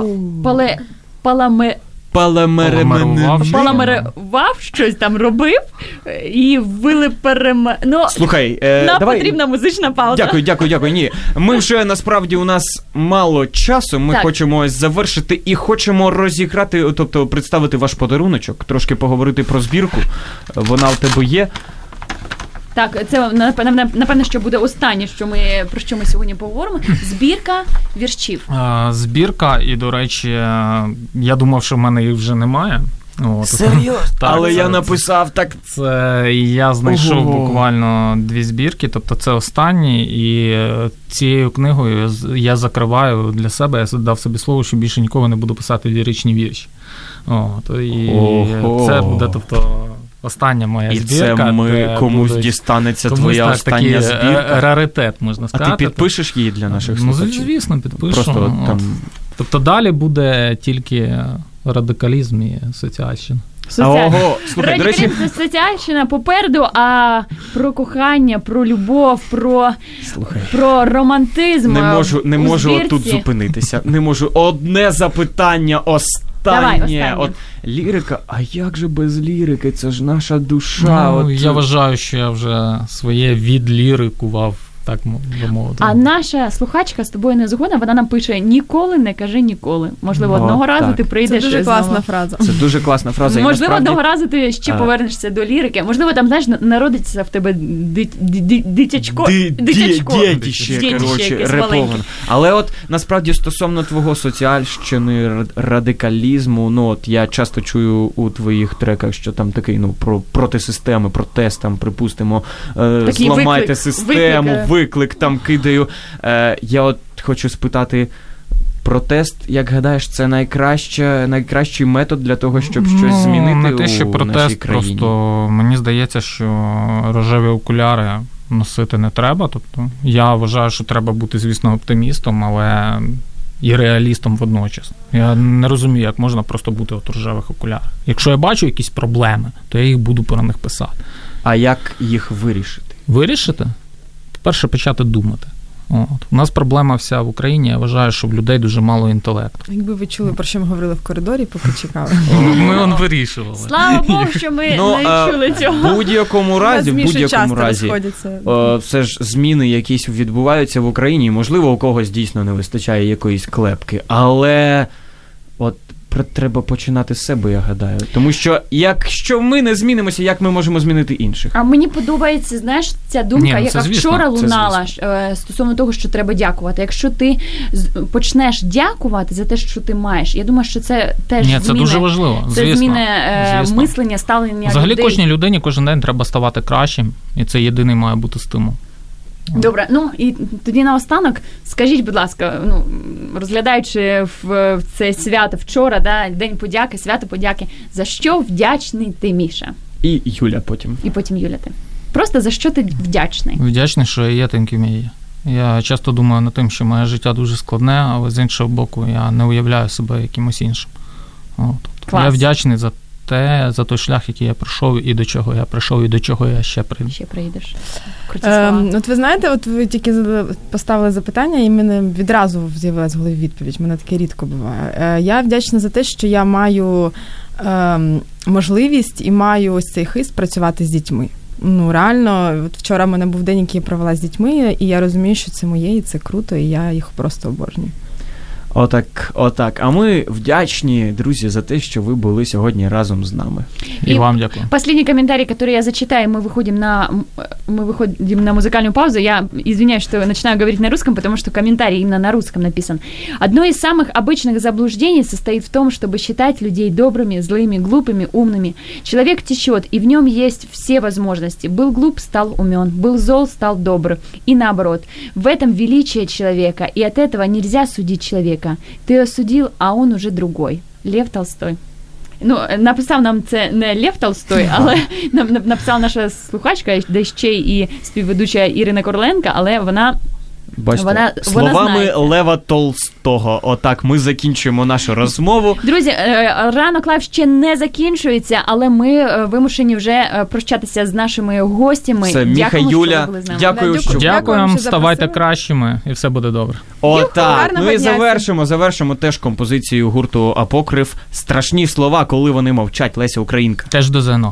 паламарував, щось там робив, і ну, Слухай, нам давай. потрібна музична пауза. Дякую. Ні, ми вже насправді у нас мало часу. Ми Так. хочемо ось завершити і хочемо розіграти, тобто представити ваш подаруночок, трошки поговорити про збірку. Вона у тебе є. Так, це напевно, що буде останнє, про що ми сьогодні поговоримо. Збірка віршів. Збірка, і, до речі, я думав, що в мене їх вже немає. Серйозно? Але я написав так. Це я знайшов буквально 2 збірки, тобто це останні, і цією книгою я закриваю для себе, я дав собі слово, що більше ніколи не буду писати ліричні вірші. І це буде, тобто, остання моя збірка. І це комусь дістанеться твоя остання збірка. Раритет, можна сказати. А ти підпишеш її для наших слухачів? Ну, звісно, підпишу. Просто там... Тобто далі буде тільки радикалізм і соціальщина. Ого, слухай, до речі... Соціальщина попереду, а про кохання, про любов, про романтизм. Не можу тут зупинитися. Не можу. Одне запитання останнє. От лірика, а як же без лірики? Це ж наша душа. Я вважаю, що я вже своє відлірикував. Так мовити. А наша слухачка з тобою не згодна, вона нам пише: ніколи не кажи ніколи. Можливо, одного разу ти прийдеш. Це дуже класна фраза. Це дуже класна фраза. Можливо, одного разу ти ще повернешся до лірики. Можливо, там, знаєш, народиться в тебе дитячко. Дітище, коротше, реповано. Але от, насправді, стосовно твого соціальщини, радикалізму, ну, от я часто чую у твоїх треках, що там такий, ну, про протисистеми, протест, там, припустимо, зламайте систему, виклик там кидаю. Я от хочу спитати, протест, як гадаєш, це найкращий метод для того, щоб щось змінити у нашій країні? Не те, що протест, просто мені здається, що рожеві окуляри носити не треба. Тобто я вважаю, що треба бути, звісно, оптимістом, але і реалістом водночас. Я не розумію, як можна просто бути от у рожевих окулярах. Якщо я бачу якісь проблеми, то я їх буду про них писати. А як їх вирішити? Вирішити? По-перше, почати думати. У нас проблема вся в Україні, я вважаю, що в людей дуже мало інтелекту. Якби ви чули, про що ми говорили в коридорі, поки чекали. Ми вирішували. Слава Богу, що ми не чули цього. В будь-якому разі, все ж зміни якісь відбуваються в Україні, і, можливо, у когось дійсно не вистачає якоїсь клепки, але от треба починати з себе, я гадаю. Тому що якщо ми не змінимося, як ми можемо змінити інших? А мені подобається, знаєш, ця думка, яка вчора лунала стосовно того, що треба дякувати. Якщо ти почнеш дякувати за те, що ти маєш, я думаю, що це теж зміни. Це дуже важливо. Це зміни мислення, ставлення взагалі людей. Кожній людині кожен день треба ставати кращим, і це єдиний має бути стимул. Добре, ну і тоді наостанок, скажіть, будь ласка, ну, розглядаючи в це свято вчора, да, День подяки, свято подяки, за що вдячний ти, Міша? І Юля потім. І потім Юля ти. Просто за що ти вдячний? Вдячний, що я є тим, ким я є. Я часто думаю над тим, що моє життя дуже складне, але з іншого боку я не уявляю себе якимось іншим. Тобто, я вдячний за той шлях, який я пройшов, і до чого я прийшов, і до чого я ще прийду. Ще прийдеш. От ви знаєте, от ви тільки поставили запитання, і мене відразу з'явилась в голові відповідь. Мене таке рідко буває. Я вдячна за те, що я маю можливість і маю ось цей хист працювати з дітьми. Ну, реально, от вчора в мене був день, який я провела з дітьми, і я розумію, що це моє, і це круто, і я їх просто обожнюю. Отак. А ми вдячні, друзі, за те, що ви були сьогодні разом з нами. И вам дякую. Последний комментарий, который я зачитаю, мы выходим на музыкальную паузу. Я извиняюсь, что начинаю говорить на русском, потому что комментарий именно на русском написан. Одно из самых обычных заблуждений состоит в том, чтобы считать людей добрыми, злыми, глупыми, умными. Человек течет, и в нем есть все возможности. Был глуп, стал умен, был зол, стал добр. И наоборот. В этом величие человека, и от этого нельзя судить человека. Ты осудил, а он уже другой. Лев Толстой. Ну, написав нам це не Лев Толстой, але написала наша слухачка, де ще і співведуча Ірина Короленко, але вона... Бачите, словами Лева Толстого. Отак, ми закінчуємо нашу розмову. Друзі, ранок лайв ще не закінчується, але ми вимушені вже прощатися з нашими гостями. Це Міха, Юля. Дякуємо, ставайте кращими, і все буде добре. Отак, ну і завершимо теж композицією гурту Апокриф «Страшні слова, коли вони мовчать». Леся Українка. Теж до ЗНО.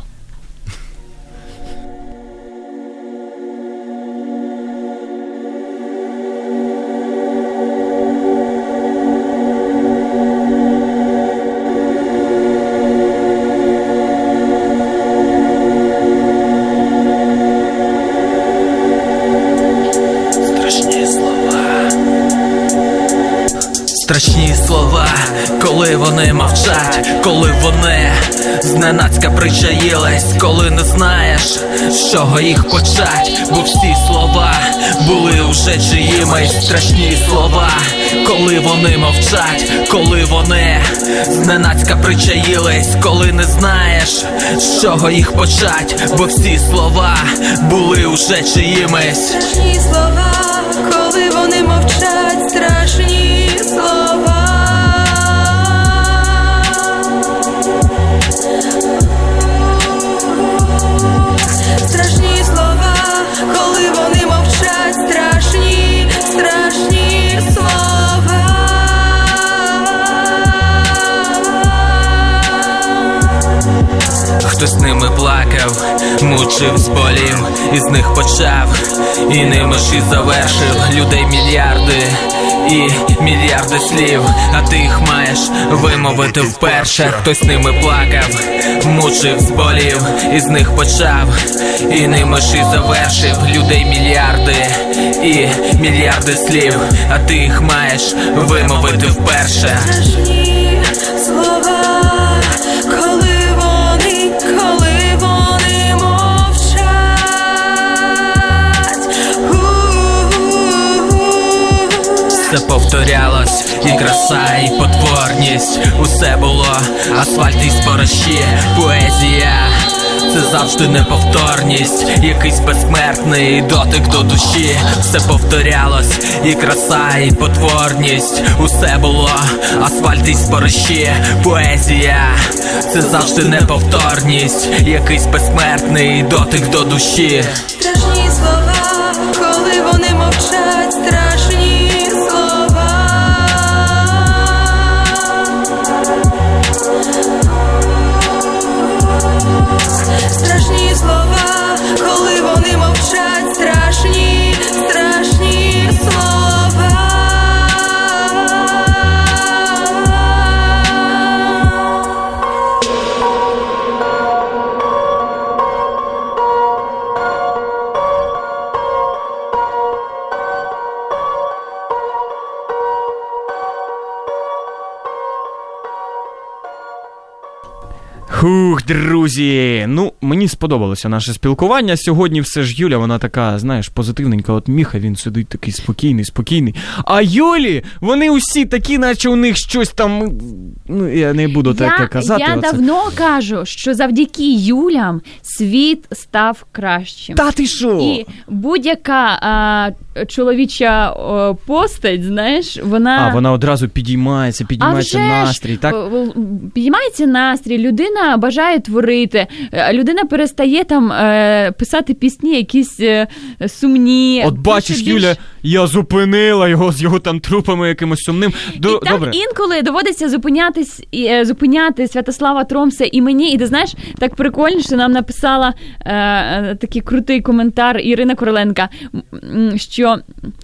Страшні слова, коли вони мовчать, коли вони зненацька причаїлись, коли не знаєш, з чого їх почать, бо всі слова були уже чиїмись, страшні слова, коли вони мовчать, коли вони зненацька причаїлись, коли не знаєш, з чого їх почать, бо всі слова були уже чиїмись. Страшні слова, коли вони мовчать, страшні слова. Страшні слова, коли вони мовчать, страшні, страшні слова. Хтось ними плакав, мучив, зболів, із них почав, і ними ж і завершив. Людей мільярди і мільярди слів, а ти їх маєш вимовити вперше. Хтось ними плакав, мучив, зболів, із них почав, і ними ж і завершив. Людей мільярди і мільярди слів, а ти їх маєш вимовити вперше. Страшні слова, коли вони мовчать. Все повторялось, і краса, і потворність. Усе було асфальт і спорощі, поезія. Це завжди неповторність, якийсь безсмертний дотик до душі. Все повторялось, і краса, і потворність. Усе було асфальт і спорощі, поезія. Це завжди неповторність, якийсь безсмертний дотик до душі. Страшні слова, коли вони мовчать, страшні слова. Страшні слова, коли вони мовчать, страшні, страшні слова. Хух, друзі, ну, мені сподобалося наше спілкування. Сьогодні все ж Юля, вона така, знаєш, позитивненька. От Міха, він сидить такий спокійний. А Юлі, вони усі такі, наче у них щось там, ну, я не буду таке казати. Я давно кажу, що завдяки Юлям світ став кращим. Та ти що? І будь-яка чоловіча постать, знаєш, вона одразу підіймається настрій, так? Підіймається настрій, людина бажає творити, людина перестає там писати пісні якісь сумні. От бачиш, Юля, я зупинила його з його там трупами якимось сумним. І так інколи доводиться зупиняти Святослава Тромса і мені, і ти знаєш, так прикольно, що нам написала такий крутий коментар Ірина Короленка, що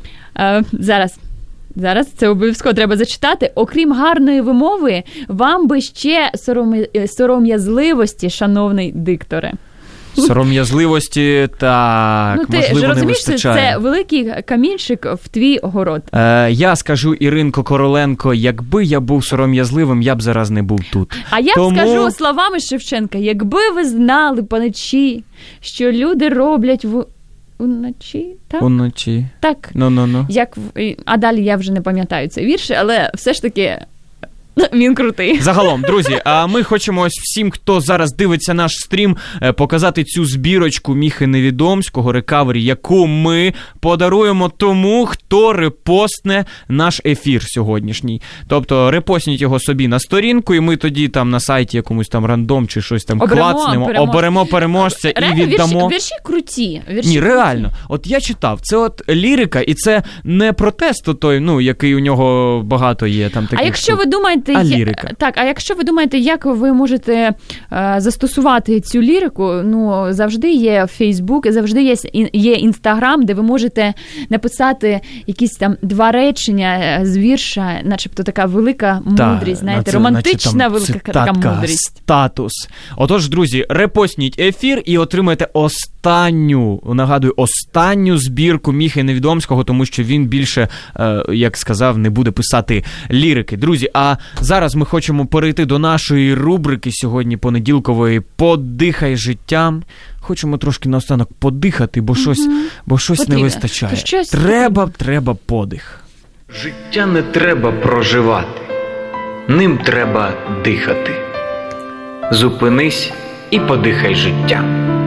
Зараз це обов'язково треба зачитати. Окрім гарної вимови, вам би ще сором'язливості, шановний дикторе. Сором'язливості, так, ну, можливо, не вистачає. Розумієш, це великий камінчик в твій город. Я скажу, Іринко Короленко, якби я був сором'язливим, я б зараз не був тут. А я скажу словами Шевченка, якби ви знали, паничі, що люди роблять уночі, так? Уночі. Так. Ну. А далі я вже не пам'ятаю цей вірш, але все ж таки він крутий. Загалом, друзі, а ми хочемо ось всім, хто зараз дивиться наш стрім, показати цю збірочку Міхи Невідомського рекавері, яку ми подаруємо тому, хто репостне наш ефір сьогоднішній. Тобто репостніть його собі на сторінку, і ми тоді там на сайті якомусь там рандом чи щось там клацнемо, оберемо переможця і віддамо. Вірші круті. Ні, реально. От я читав, це от лірика, і це не протест той, ну, який у нього багато є. Там таких. А якщо ви думаєте, а якщо ви думаєте, як ви можете застосувати цю лірику, ну, завжди є Фейсбук, завжди є Інстаграм, де ви можете написати якісь там 2 речення з вірша, начебто така велика мудрість, знаєте, романтична велика така мудрість. Статус. Отож, друзі, репостніть ефір і отримайте останню збірку Міхи Невідомського, тому що він більше, як сказав, не буде писати лірики. Друзі, а зараз ми хочемо перейти до нашої рубрики сьогодні понеділкової «Подихай життям». Хочемо трошки наостанок подихати, бо щось не вистачає. Треба подих. Життя не треба проживати, ним треба дихати. Зупинись і подихай життям.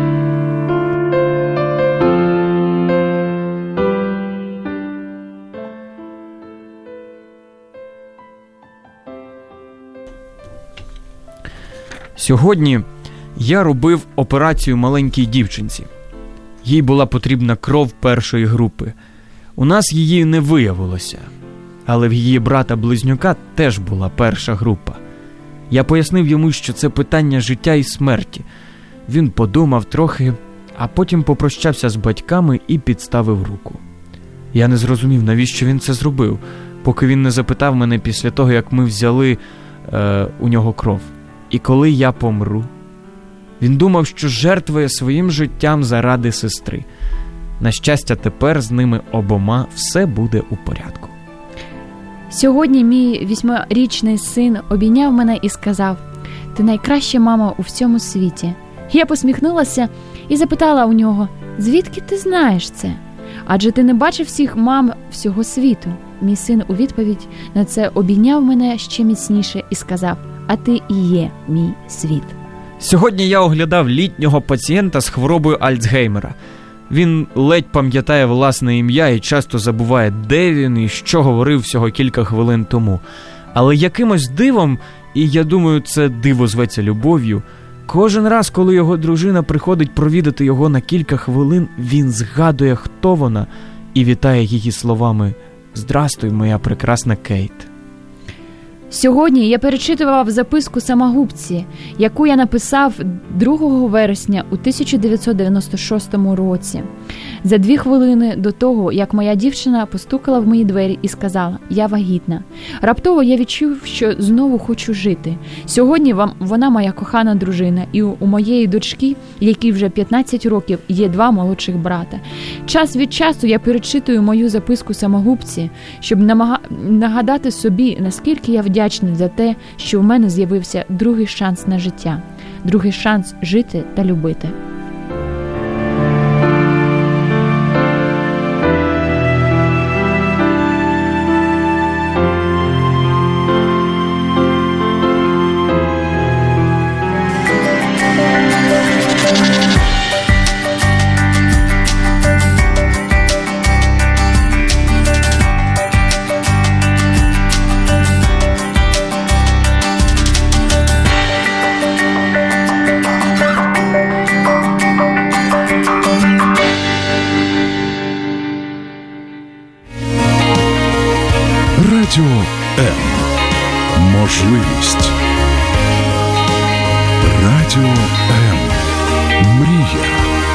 Сьогодні я робив операцію маленькій дівчинці. Їй була потрібна кров першої групи. У нас її не виявилося, але в її брата-близнюка теж була перша група. Я пояснив йому, що це питання життя і смерті. Він подумав трохи, а потім попрощався з батьками і підставив руку. Я не зрозумів, навіщо він це зробив, поки він не запитав мене після того, як ми взяли у нього кров. І коли я помру? Він думав, що жертвує своїм життям заради сестри. На щастя, тепер з ними обома все буде у порядку. Сьогодні мій 8-річний син обійняв мене і сказав: «Ти найкраща мама у всьому світі». Я посміхнулася і запитала у нього: «Звідки ти знаєш це? Адже ти не бачив всіх мам всього світу». Мій син у відповідь на це обійняв мене ще міцніше і сказав: «А ти і є мій світ». Сьогодні я оглядав літнього пацієнта з хворобою Альцгеймера. Він ледь пам'ятає власне ім'я і часто забуває, де він і що говорив всього кілька хвилин тому. Але якимось дивом, і я думаю, це диво зветься любов'ю, кожен раз, коли його дружина приходить провідати його на кілька хвилин, він згадує, хто вона, і вітає її словами: «Здрастуй, моя прекрасна Кейт». Сьогодні я перечитував записку самогубці, яку я написав 2 вересня у 1996 році. За 2 хвилини до того, як моя дівчина постукала в мої двері і сказала: «Я вагітна». Раптово я відчув, що знову хочу жити. Сьогодні вона моя кохана дружина, і у моєї дочки, якій вже 15 років, є 2 молодших брата. Час від часу я перечитую мою записку самогубці, щоб нагадати собі, наскільки я вдячний за те, що в мене з'явився другий шанс на життя, другий шанс жити та любити. Радіо М. Можливість. Радіо М. Мрія.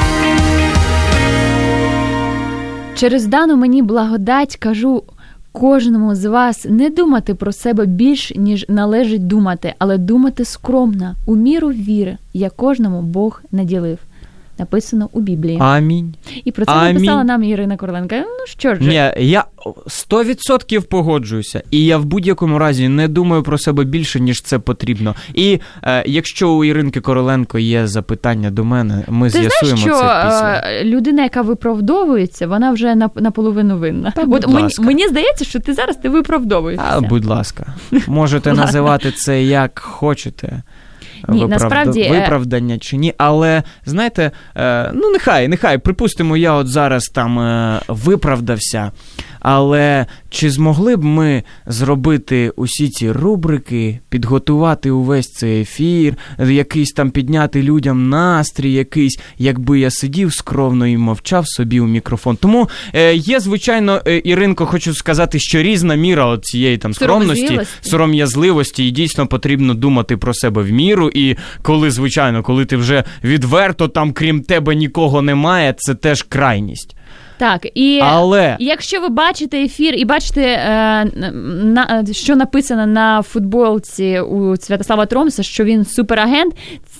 Через дану мені благодать кажу кожному з вас не думати про себе більш, ніж належить думати, але думати скромно, у міру віри, як кожному Бог наділив. Написано у Біблії. Амінь. І про це написала нам Ірина Короленко. Ну що ж. Ні, я 100% погоджуюся. І я в будь-якому разі не думаю про себе більше, ніж це потрібно. І якщо у Іринки Короленко є запитання до мене, ми з'ясуємо це після. Ти знаєш, що людина, яка виправдовується, вона вже наполовину винна. От мені здається, що ти зараз виправдовуєшся. Будь ласка. Можете називати це як хочете. Ні, насправді... Виправдання чи ні, але, знаєте, ну нехай, припустимо, я от зараз там виправдався, але чи змогли б ми зробити усі ці рубрики, підготувати увесь цей ефір, якийсь там підняти людям настрій якийсь, якби я сидів скромно і мовчав собі у мікрофон. Тому є, звичайно, Іринко, хочу сказати, що різна міра от цієї там скромності, сором'язливості, і дійсно потрібно думати про себе в міру, і коли, звичайно, коли ти вже відверто там крім тебе нікого немає, це теж крайність. Так, і якщо ви бачите ефір і бачите, що написано на футболці у Святослава Тромса, що він суперагент,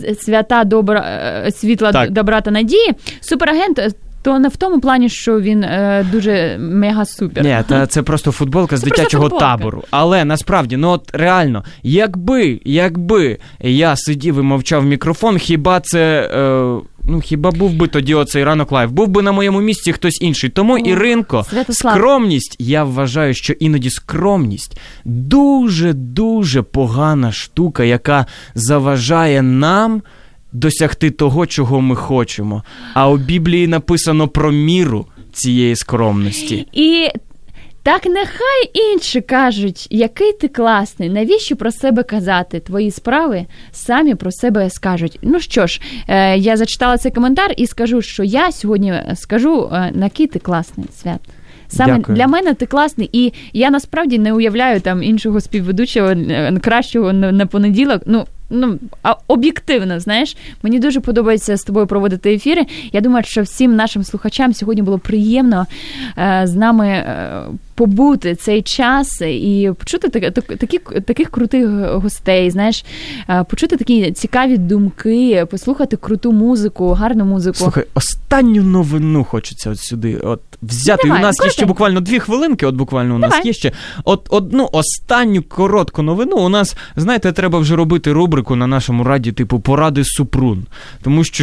світла, добра та надії, суперагент, то не в тому плані, що він дуже мега-супер. Ні, це просто футболка з дитячого табору. Але насправді, от реально, якби я сидів і мовчав в мікрофон, хіба це... хіба був би тоді оцей Ранок Лайв? Був би на моєму місці хтось інший. Тому, Іринко, скромність, я вважаю, що іноді скромність дуже-дуже погана штука, яка заважає нам досягти того, чого ми хочемо. А у Біблії написано про міру цієї скромності. І так нехай інші кажуть, який ти класний, навіщо про себе казати? Твої справи самі про себе скажуть. Ну що ж, я зачитала цей коментар і скажу, що я сьогодні скажу, який ти класний, Свят. Саме Дякую. Для мене ти класний, і я насправді не уявляю там іншого співведучого кращого на понеділок. Об'єктивно, знаєш, мені дуже подобається з тобою проводити ефіри. Я думаю, що всім нашим слухачам сьогодні було приємно з нами побути цей час і почути таких крутих гостей, знаєш, почути такі цікаві думки, послухати круту музику, гарну музику. Слухай, останню новину хочеться от сюди взяти. Давай, у нас є ще буквально 2 хвилинки, буквально у нас є ще одну останню коротку новину. У нас, знаєте, треба вже робити рубрику на нашому раді, типу «Поради Супрун». Тому що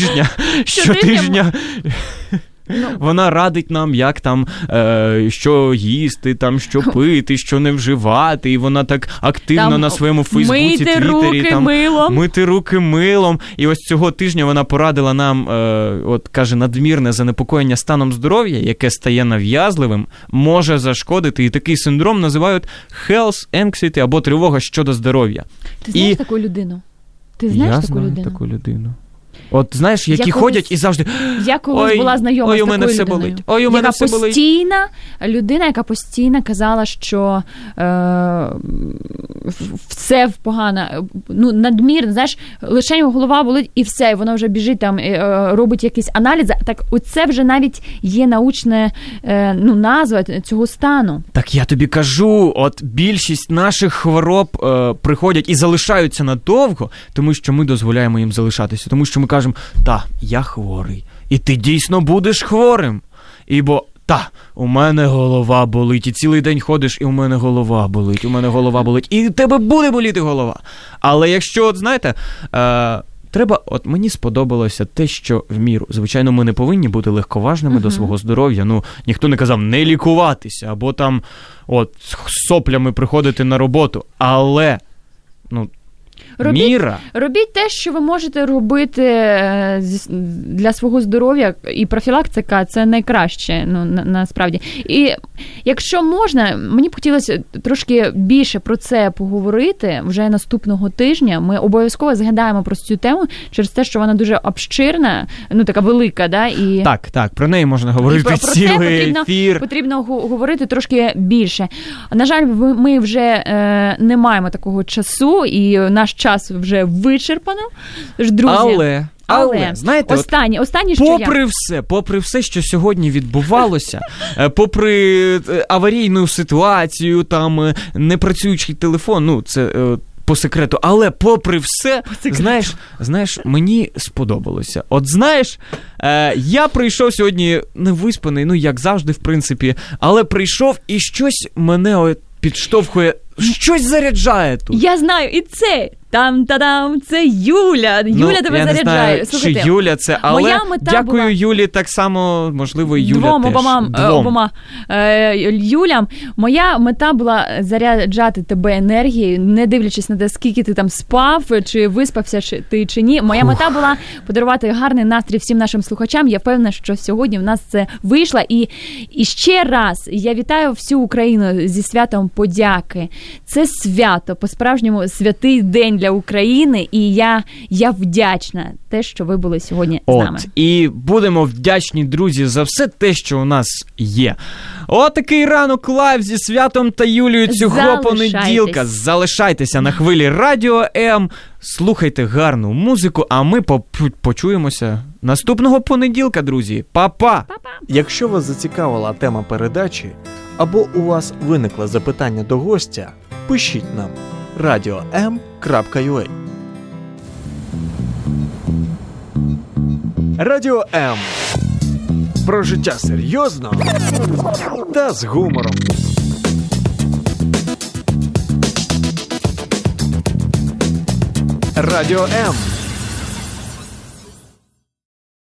щотижня вона радить нам, як там, що їсти, там, що пити, що не вживати, і вона так активно там, на своєму Фейсбуці, Твіттері, мити руки милом. І ось цього тижня вона порадила нам, каже, надмірне занепокоєння станом здоров'я, яке стає нав'язливим, може зашкодити. І такий синдром називають health anxiety або тривога щодо здоров'я. Ти знаєш таку людину? Я знаю таку людину. От, знаєш, які ходять і завжди... Я колись була знайома з такою людиною. У мене все болить. Людина, яка постійно казала, що все погано, надмірно, знаєш, лише голова болить і все, і вона вже біжить там, робить якісь аналізи. Так оце вже навіть є научна назва цього стану. Так я тобі кажу, от більшість наших хвороб приходять і залишаються надовго, тому що ми дозволяємо їм залишатися, тому що ми кажемо, я хворий. І ти дійсно будеш хворим. У мене голова болить. І цілий день ходиш, і у мене голова болить. І тебе буде боліти голова. Але якщо, знаєте, треба, мені сподобалося те, що в міру. Звичайно, ми не повинні бути легковажними до свого здоров'я. Ніхто не казав не лікуватися, або там, з соплями приходити на роботу. Але, Робіть те, що ви можете робити для свого здоров'я, і профілактика – це найкраще, насправді. І якщо можна, мені б хотілося трошки більше про це поговорити вже наступного тижня. Ми обов'язково згадаємо про цю тему через те, що вона дуже обширна, така велика, да? І... Так, про неї можна говорити цілий ефір. Потрібно говорити трошки більше. На жаль, ми вже не маємо такого часу, і наш час вже вичерпано. Друзі, але знаєте, останнє, що попри все, що сьогодні відбувалося, попри аварійну ситуацію, там непрацюючий телефон, це по секрету, але попри все, знаєш, мені сподобалося. От знаєш, я прийшов сьогодні невиспаний, як завжди, в принципі, але прийшов і щось мене підштовхує, щось заряджає тут. Я знаю, і це там-та-дам, це Юля. Юля тебе заряджає. Я не знаю, чи Юля це, але дякую була... Юлі так само, можливо, і Юля обома Юлям. Моя мета була заряджати тебе енергією, не дивлячись на те, скільки ти там спав, чи виспався ти чи ні. Моя мета була подарувати гарний настрій всім нашим слухачам. Я впевнена, що сьогодні в нас це вийшло. І ще раз я вітаю всю Україну зі святом подяки. Це свято, по-справжньому святий день для України, і я вдячна те, що ви були сьогодні з нами. І будемо вдячні, друзі, за все те, що у нас є. Отакий ранок лайв зі Святом та Юлією цього понеділка. Залишайтеся на хвилі Радіо М, слухайте гарну музику, а ми почуємося наступного понеділка, друзі. Па-па! Якщо вас зацікавила тема передачі, або у вас виникло запитання до гостя, пишіть нам radio.m.ua. Радіо М. Про життя серйозно та з гумором. Радіо М.